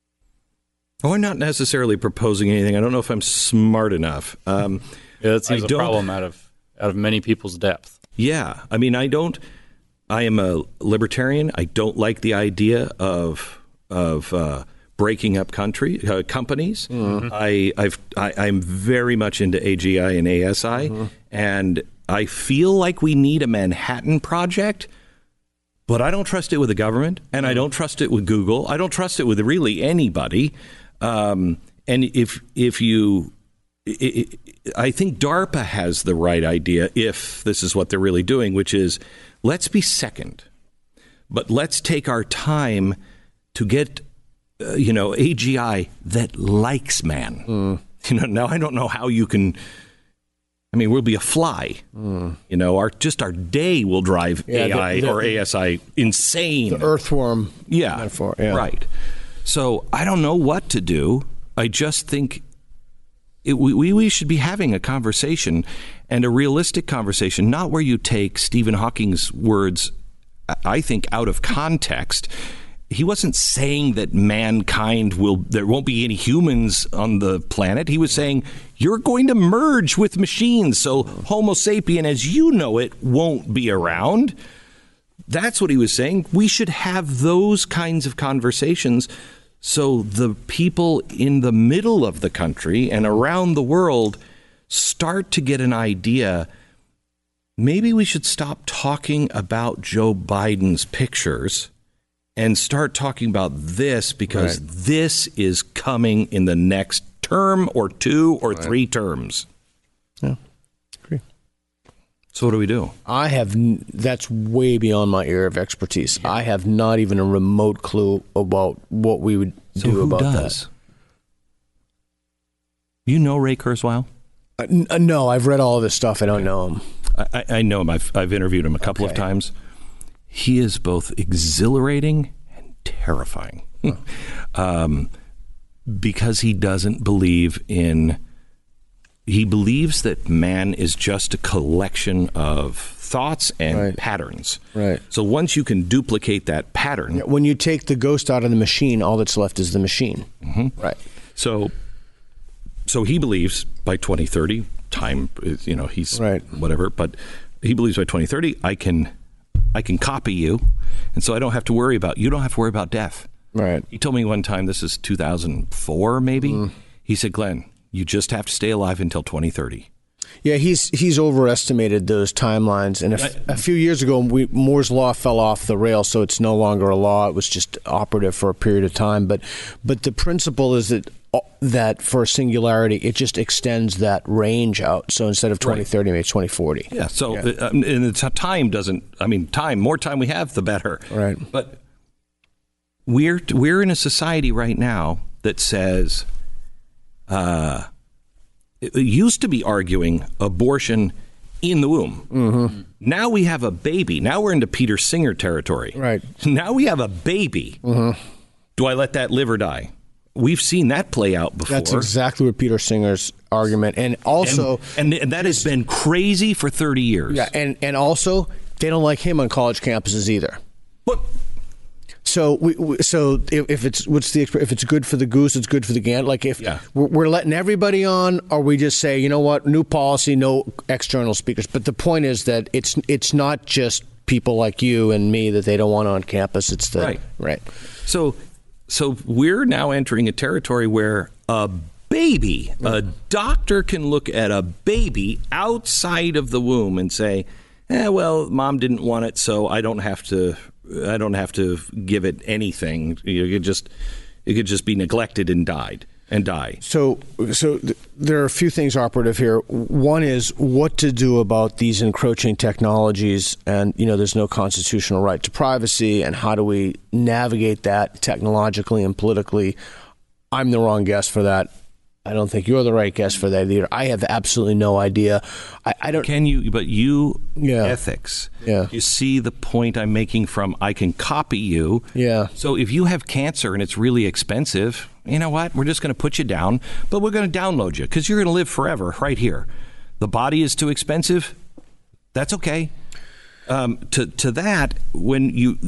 Speaker 1: Oh, I'm not necessarily proposing anything. I don't know if I'm smart enough. Um,
Speaker 2: yeah, that seems I a problem out of out of many people's depth.
Speaker 1: Yeah. I mean, I don't – I am a libertarian. I don't like the idea of of uh, breaking up country uh, companies. Mm-hmm. I, I've, I, I'm very much into A G I and A S I, mm-hmm. and I feel like we need a Manhattan Project. But I don't trust it with the government, and I don't trust it with Google. I don't trust it with really anybody. Um, and if if you, it, it, I think DARPA has the right idea if this is what they're really doing, which is let's be second, but let's take our time to get, uh, you know, A G I that likes man. Mm. You know, now I don't know how you can. I mean, we'll be a fly. Mm. You know, our just our day will drive yeah, A I the, the, or A S I insane.
Speaker 3: The earthworm
Speaker 1: yeah,
Speaker 3: metaphor. Yeah,
Speaker 1: right. So I don't know what to do. I just think it, we we should be having a conversation, and a realistic conversation, not where you take Stephen Hawking's words, I think, out of context. He wasn't saying that mankind will, there won't be any humans on the planet. He was saying you're going to merge with machines. So Homo sapien, as you know it, won't be around. That's what he was saying. We should have those kinds of conversations so the people in the middle of the country and around the world start to get an idea. Maybe we should stop talking about Joe Biden's pictures and start talking about this, because right. this is coming in the next term or two or right. three terms.
Speaker 3: Yeah, agree.
Speaker 1: So what do we do?
Speaker 3: I have, n- that's way beyond my area of expertise. Yeah. I have not even a remote clue about what we would
Speaker 1: so
Speaker 3: do
Speaker 1: who
Speaker 3: about
Speaker 1: does? that. You know Ray Kurzweil?
Speaker 3: Uh, n- uh, no, I've read all of this stuff. I don't know him.
Speaker 1: I, I know him. I've, I've interviewed him a couple okay. of times. He is both exhilarating and terrifying huh. um, because he doesn't believe in, he believes that man is just a collection of thoughts and right. patterns.
Speaker 3: Right.
Speaker 1: So once you can duplicate that pattern.
Speaker 3: Yeah, when you take the ghost out of the machine, all that's left is the machine.
Speaker 1: Mm-hmm.
Speaker 3: Right.
Speaker 1: So, so he believes by twenty thirty, time is, you know, he's
Speaker 3: right.
Speaker 1: whatever, but he believes by twenty thirty, I can... I can copy you, and so I don't have to worry about, you don't have to worry about death.
Speaker 3: Right.
Speaker 1: He told me one time, this is two thousand four maybe, mm. he said, Glenn, you just have to stay alive until twenty thirty.
Speaker 3: Yeah, he's he's overestimated those timelines, and a, f- a few years ago, we, Moore's Law fell off the rail, so it's no longer a law. It was just operative for a period of time, but but the principle is that that for singularity, it just extends that range out. So instead of twenty thirty, right. maybe it's twenty forty.
Speaker 1: Yeah, so yeah. Uh, and it's time doesn't, I mean, time, more time we have, the better.
Speaker 3: Right.
Speaker 1: But we're we're in a society right now that says, uh, it used to be arguing abortion in the womb.
Speaker 3: Mm-hmm.
Speaker 1: Now we have a baby. Now we're into Peter Singer territory.
Speaker 3: Right.
Speaker 1: Now we have a baby.
Speaker 3: Mm-hmm.
Speaker 1: Do I let that live or die? We've seen that play out before.
Speaker 3: That's exactly what Peter Singer's argument. And also...
Speaker 1: And, and, and that has been crazy for thirty years.
Speaker 3: Yeah, and, and also, they don't like him on college campuses either.
Speaker 1: What?
Speaker 3: So, we, we, so if, if it's what's the if it's good for the goose, it's good for the gander. Like if
Speaker 1: Yeah.
Speaker 3: we're, we're letting everybody on, or we just say, you know what, new policy, no external speakers. But the point is that it's it's not just people like you and me that they don't want on campus. It's the
Speaker 1: Right.
Speaker 3: right.
Speaker 1: So, so we're now entering a territory where a baby, a doctor can look at a baby outside of the womb and say, eh, well, mom didn't want it, so I don't have to. I don't have to give it anything. You could just, it could just be neglected and died and die.
Speaker 3: So, so th- there are a few things operative here. One is what to do about these encroaching technologies, and you know, there's no constitutional right to privacy, and how do we navigate that technologically and politically? I'm the wrong guest for that. I don't think you're the right guest for that either. I have absolutely no idea. I, I don't.
Speaker 1: Can you? But you,
Speaker 3: Yeah.
Speaker 1: ethics.
Speaker 3: Yeah.
Speaker 1: You see the point I'm making from I can copy you.
Speaker 3: Yeah.
Speaker 1: So if you have cancer and it's really expensive, you know what? We're just going to put you down, but we're going to download you because you're going to live forever right here. The body is too expensive. That's okay. Um, to to that, when you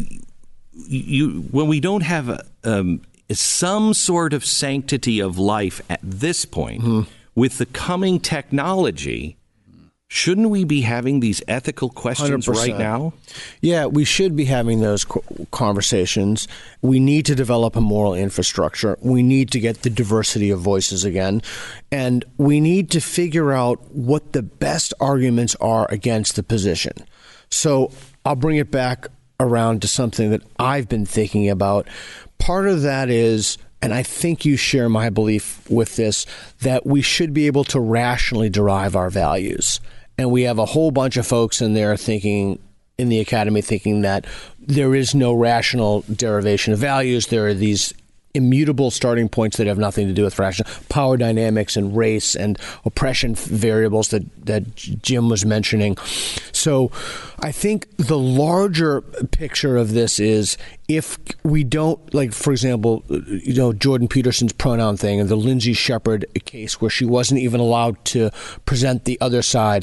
Speaker 1: you when we don't have a, um, some sort of sanctity of life at this point, mm-hmm. with the coming technology, shouldn't we be having these ethical questions one hundred percent right now?
Speaker 3: Yeah, we should be having those conversations. We need to develop a moral infrastructure. We need to get the diversity of voices again. And we need to figure out what the best arguments are against the position. So I'll bring it back around to something that I've been thinking about. Part of that is, and I think you share my belief with this, that we should be able to rationally derive our values. And we have a whole bunch of folks in there thinking, in the academy, thinking that there is no rational derivation of values. There are these immutable starting points that have nothing to do with rational power dynamics and race and oppression variables that, that Jim was mentioning. So I think the larger picture of this is if we don't, like, for example, you know, Jordan Peterson's pronoun thing and the Lindsay Shepherd case where she wasn't even allowed to present the other side.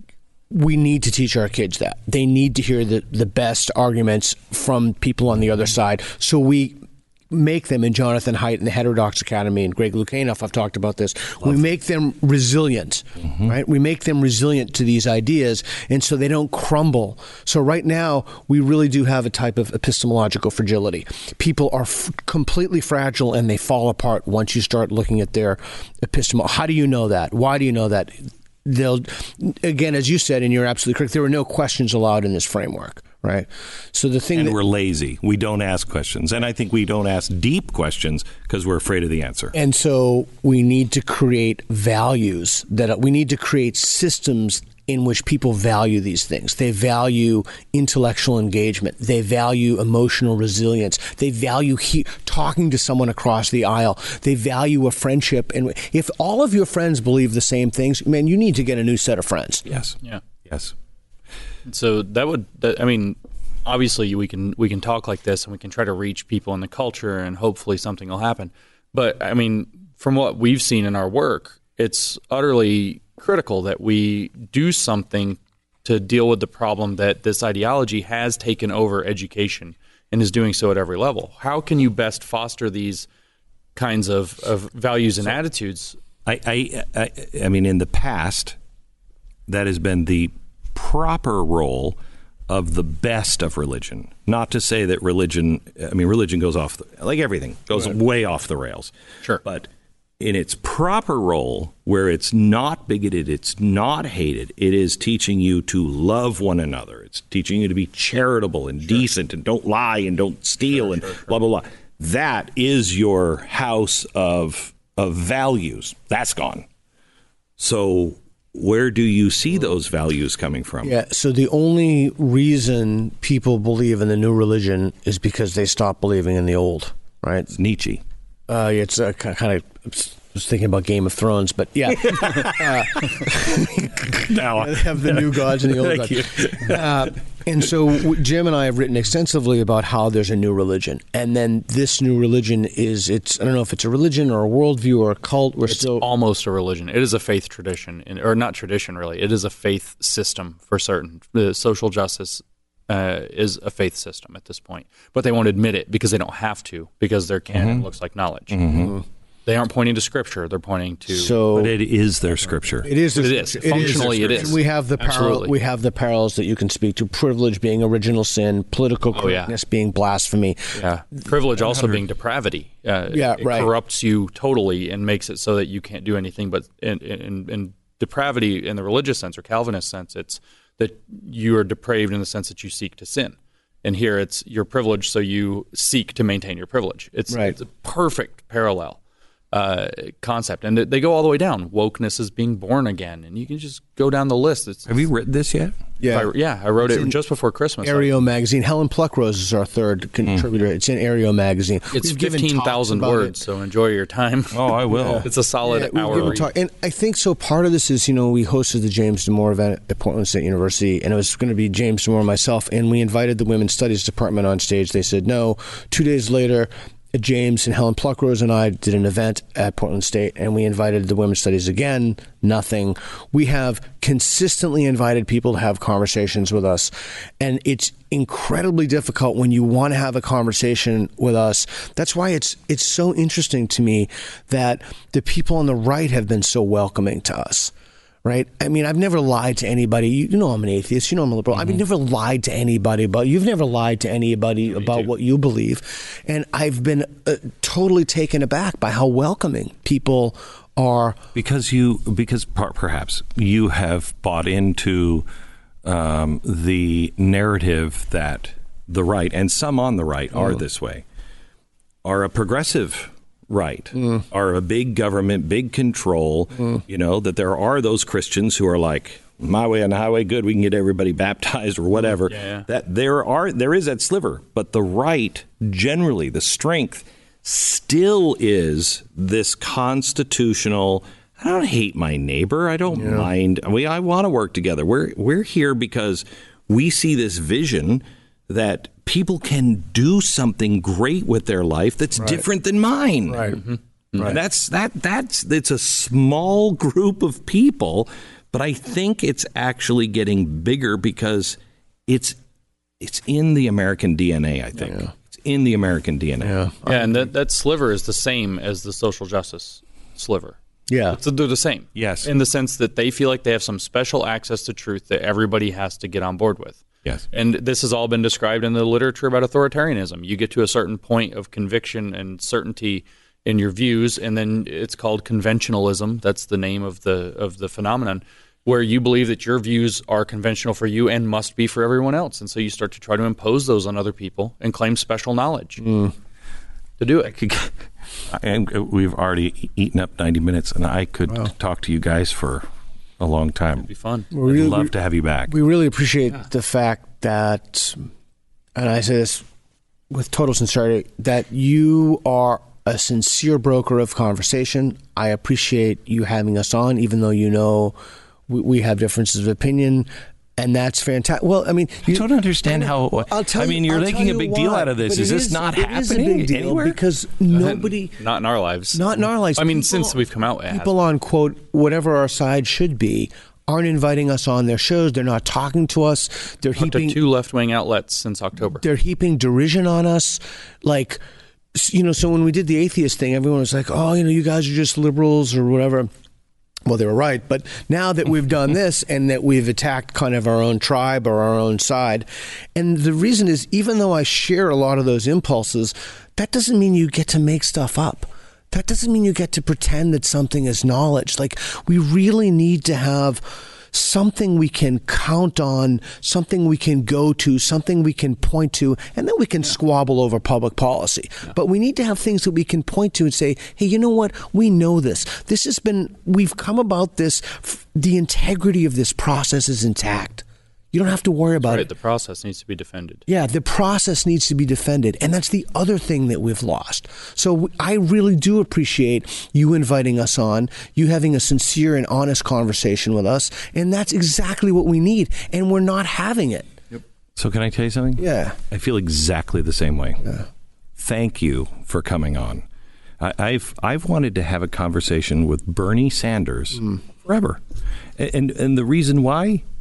Speaker 3: We need to teach our kids that. They need to hear the, the best arguments from people on the other side. So we make them, in Jonathan Haidt and the Heterodox Academy and Greg Lukianoff, I've talked about this, Love we make them resilient, mm-hmm. right? We make them resilient to these ideas, and so they don't crumble. So right now, we really do have a type of epistemological fragility. People are f- completely fragile, and they fall apart once you start looking at their epistemol. How do you know that? Why do you know that? They'll, again, as you said, and you're absolutely correct, there were no questions allowed in this framework. Right. So the thing
Speaker 1: and
Speaker 3: that,
Speaker 1: we're lazy. We don't ask questions. And I think we don't ask deep questions because we're afraid of the answer.
Speaker 3: And so we need to create values that we need to create systems in which people value these things. They value intellectual engagement. They value emotional resilience. They value he- talking to someone across the aisle. They value a friendship. And if all of your friends believe the same things, man, you need to get a new set of friends.
Speaker 1: Yes.
Speaker 2: Yeah.
Speaker 1: Yes.
Speaker 2: So that would, that, I mean, obviously we can we can talk like this and we can try to reach people in the culture and hopefully something will happen. But I mean, from what we've seen in our work, it's utterly critical that we do something to deal with the problem that this ideology has taken over education and is doing so at every level. How can you best foster these kinds of, of values and so, attitudes?
Speaker 1: I, I, I, I mean, in the past, that has been the proper role of the best of religion. Not to say that religion, I mean, religion goes off, the, like everything, goes right. way off the rails.
Speaker 2: Sure.
Speaker 1: But in its proper role, where it's not bigoted, it's not hated, it is teaching you to love one another. It's teaching you to be charitable and sure. decent and don't lie and don't steal sure, and sure, sure. blah, blah, blah. That is your house of of values. That's gone. So where do you see those values coming from?
Speaker 3: Yeah, so the only reason people believe in the new religion is because they stopped believing in the old, right?
Speaker 1: It's Nietzsche.
Speaker 3: Uh, it's uh, kind of, I was thinking about Game of Thrones, but yeah. uh,
Speaker 1: now
Speaker 3: they have the new gods and the old gods. Uh, and so Jim and I have written extensively about how there's a new religion. And then this new religion is, it's I don't know if it's a religion or a worldview or a cult. We're
Speaker 2: it's
Speaker 3: still
Speaker 2: almost a religion. It is a faith tradition, or not tradition really. It is a faith system for certain. The social justice uh, is a faith system at this point, but they won't admit it because they don't have to, because their canon mm-hmm. looks like knowledge. Mm-hmm. They aren't pointing to Scripture; they're pointing to.
Speaker 3: So,
Speaker 1: but it is their Scripture.
Speaker 3: It is.
Speaker 2: It is.
Speaker 3: It
Speaker 2: Functionally,
Speaker 3: is
Speaker 2: it is.
Speaker 3: We have the parallel. We have the parallels that you can speak to: privilege being original sin, political correctness oh, yeah. being blasphemy.
Speaker 2: Yeah, privilege also being depravity. Uh,
Speaker 3: yeah,
Speaker 2: it
Speaker 3: right.
Speaker 2: corrupts you totally and makes it so that you can't do anything. But in, in, in depravity, in the religious sense or Calvinist sense, it's that you are depraved in the sense that you seek to sin. And here, it's you're privileged, so you seek to maintain your privilege. It's,
Speaker 3: right.
Speaker 2: it's a perfect parallel. Uh, concept, and they go all the way down. Wokeness is being born again, and you can just go down the list. It's,
Speaker 1: Have you written this yet?
Speaker 2: Yeah, I, yeah, I wrote it's it just before Christmas.
Speaker 3: Aereo magazine. Helen Pluckrose is our third contributor. Mm. It's in Aereo magazine.
Speaker 2: It's fifteen thousand words, it. So enjoy your time.
Speaker 1: Oh, I will.
Speaker 2: Yeah. It's a solid yeah, hour.
Speaker 3: Talk, and I think so. Part of this is, you know, we hosted the James Damore event at Portland State University, and it was going to be James Damore and myself, and we invited the Women's Studies department on stage. They said no. Two days later, James and Helen Pluckrose and I did an event at Portland State, and we invited the Women's Studies again. Nothing. We have consistently invited people to have conversations with us, and it's incredibly difficult when you want to have a conversation with us. That's why it's it's so interesting to me that the people on the right have been so welcoming to us. Right? I mean, I've never lied to anybody. You, you know I'm an atheist. You know I'm a liberal. Mm-hmm. I've never lied to anybody, but you've never lied to anybody Me about too. What you believe. And I've been uh, totally taken aback by how welcoming people are.
Speaker 1: Because you, because perhaps you have bought into um, the narrative that the right, and some on the right are mm. this way, are a progressive right, mm. are a big government, big control, mm. you know, that there are those Christians who are like, my way on the highway, good, we can get everybody baptized or whatever. Yeah, yeah. That there are, there is that sliver, but the right, generally, the strength still is this constitutional, I don't hate my neighbor, I don't yeah. mind, we, I want to work together. We're, we're here because we see this vision that people can do something great with their life that's right. different than mine.
Speaker 3: Right. Mm-hmm. Right.
Speaker 1: That's that. That's it's a small group of people, but I think it's actually getting bigger because it's it's in the American D N A. I think yeah. it's in the American D N A.
Speaker 2: Yeah, yeah, and that that sliver is the same as the social justice sliver.
Speaker 3: Yeah,
Speaker 2: it's, they're the same.
Speaker 1: Yes,
Speaker 2: in the sense that they feel like they have some special access to truth that everybody has to get on board with.
Speaker 1: Yes.
Speaker 2: And this has all been described in the literature about authoritarianism. You get to a certain point of conviction and certainty in your views, and then it's called conventionalism. That's the name of the of the phenomenon, where you believe that your views are conventional for you and must be for everyone else. And so you start to try to impose those on other people and claim special knowledge mm. to do it.
Speaker 1: And we've already eaten up ninety minutes, and I could wow. talk to you guys for a long time.
Speaker 2: It'd be fun.
Speaker 1: I'd really, love to have you back.
Speaker 3: We really appreciate yeah. the fact that, and I say this with total sincerity, that you are a sincere broker of conversation. I appreciate you having us on, even though you know we, we have differences of opinion. And that's fantastic. Well, I mean,
Speaker 1: you, I don't understand how.
Speaker 3: I'll tell
Speaker 1: I mean, you're
Speaker 3: I'll
Speaker 1: making a big
Speaker 3: why,
Speaker 1: deal out of this. Is this
Speaker 3: is,
Speaker 1: not
Speaker 3: it
Speaker 1: happening
Speaker 3: is a big deal
Speaker 1: anywhere?
Speaker 3: Because nobody,
Speaker 2: not in our lives,
Speaker 3: not in our lives.
Speaker 2: I mean,
Speaker 3: people,
Speaker 2: since we've come out,
Speaker 3: people on quote whatever our side should be aren't inviting us on their shows. They're not talking to us. They're
Speaker 2: Talked
Speaker 3: heaping
Speaker 2: to two left-wing outlets since October.
Speaker 3: They're heaping derision on us, like. You know, so when we did the atheist thing, everyone was like, oh, you know, you guys are just liberals or whatever. Well, they were right. But now that we've done this and that we've attacked kind of our own tribe or our own side, and the reason is, even though I share a lot of those impulses, that doesn't mean you get to make stuff up. That doesn't mean you get to pretend that something is knowledge. Like, we really need to have something we can count on, something we can go to, something we can point to, and then we can yeah. squabble over public policy. Yeah. But we need to have things that we can point to and say, hey, you know what? We know this. This has been, we've come about this, the integrity of this process is intact. You don't have to worry about
Speaker 2: right.
Speaker 3: it.
Speaker 2: The process needs to be defended.
Speaker 3: Yeah, the process needs to be defended. And that's the other thing that we've lost. So I really do appreciate you inviting us on, you having a sincere and honest conversation with us. And that's exactly what we need. And we're not having it.
Speaker 1: Yep. So can I tell you something?
Speaker 3: Yeah.
Speaker 1: I feel exactly the same way.
Speaker 3: Yeah.
Speaker 1: Thank you for coming on. I, I've I've wanted to have a conversation with Bernie Sanders mm. forever. And, and the reason why?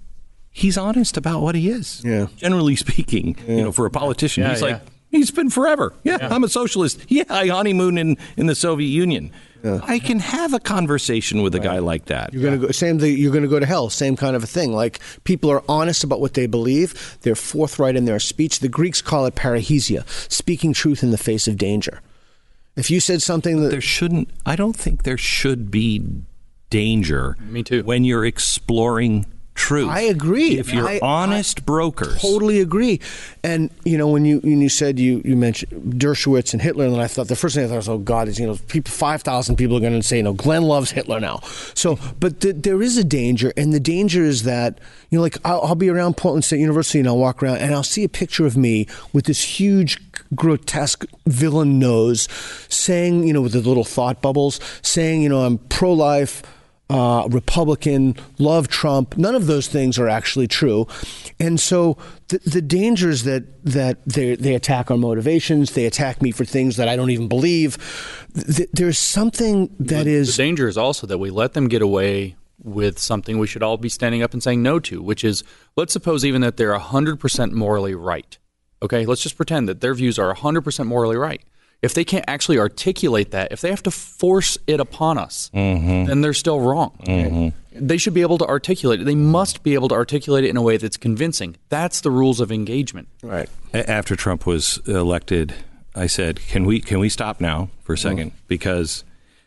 Speaker 1: he's honest about what he is.
Speaker 3: Yeah.
Speaker 1: Generally speaking, yeah. you know, for a politician,
Speaker 2: yeah,
Speaker 1: he's
Speaker 2: yeah.
Speaker 1: like, he's been forever. Yeah, yeah, I'm a socialist. Yeah, I honeymoon in, in the Soviet Union. Yeah. I can have a conversation with a right. guy like that.
Speaker 3: You're going to go same thing. You're going to go to hell. Same kind of a thing. Like people are honest about what they believe. They're forthright in their speech. The Greeks call it parrhesia, speaking truth in the face of danger. If you said something that
Speaker 1: there shouldn't, I don't think there should be danger.
Speaker 2: Me too.
Speaker 1: When you're exploring truth.
Speaker 3: I agree.
Speaker 1: If you're
Speaker 3: I,
Speaker 1: honest
Speaker 3: I
Speaker 1: brokers.
Speaker 3: Totally agree. And, you know, when you when you said you, you mentioned Dershowitz and Hitler, and I thought the first thing I thought was, oh, God, is, you know, people, five thousand people are going to say, you know, Glenn loves Hitler now. So, but the, there is a danger, and the danger is that, you know, like I'll, I'll be around Portland State University and I'll walk around and I'll see a picture of me with this huge, grotesque villain nose saying, you know, with the little thought bubbles, saying, you know, I'm pro-life, Uh, Republican, love Trump. None of those things are actually true. And so the, the dangers that, that they, they attack our motivations, they attack me for things that I don't even believe. Th- there's something that
Speaker 2: the,
Speaker 3: is...
Speaker 2: The danger is also that we let them get away with something we should all be standing up and saying no to, which is, let's suppose even that they're one hundred percent morally right. Okay, let's just pretend that their views are one hundred percent morally right. If they can't actually articulate that, if they have to force it upon us, mm-hmm. then they're still wrong. Mm-hmm. They should be able to articulate it. They must be able to articulate it in a way that's convincing. That's the rules of engagement.
Speaker 3: Right.
Speaker 1: After Trump was elected, I said, "Can we can we stop now for a second? Mm. Because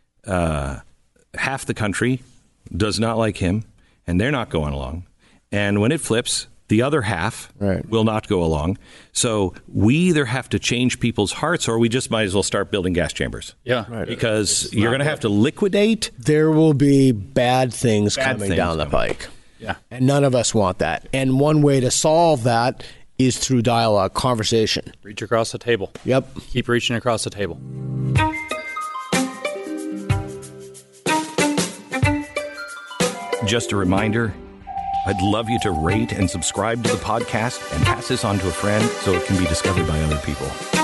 Speaker 1: uh, half the country does not like him, and they're not going along. And when it flips, the other half right. will not go along. So we either have to change people's hearts, or we just might as well start building gas chambers.
Speaker 2: Yeah,
Speaker 1: right. Because you're going to have to liquidate.
Speaker 3: There will be bad things
Speaker 1: bad
Speaker 3: coming
Speaker 1: things
Speaker 3: down the
Speaker 1: coming.
Speaker 3: pike.
Speaker 2: Yeah,
Speaker 3: and none of us want that. And one way to solve that is through dialogue, conversation.
Speaker 2: Reach across the table.
Speaker 3: Yep.
Speaker 2: Keep reaching across the table.
Speaker 1: Just a reminder, I'd love you to rate and subscribe to the podcast and pass this on to a friend so it can be discovered by other people.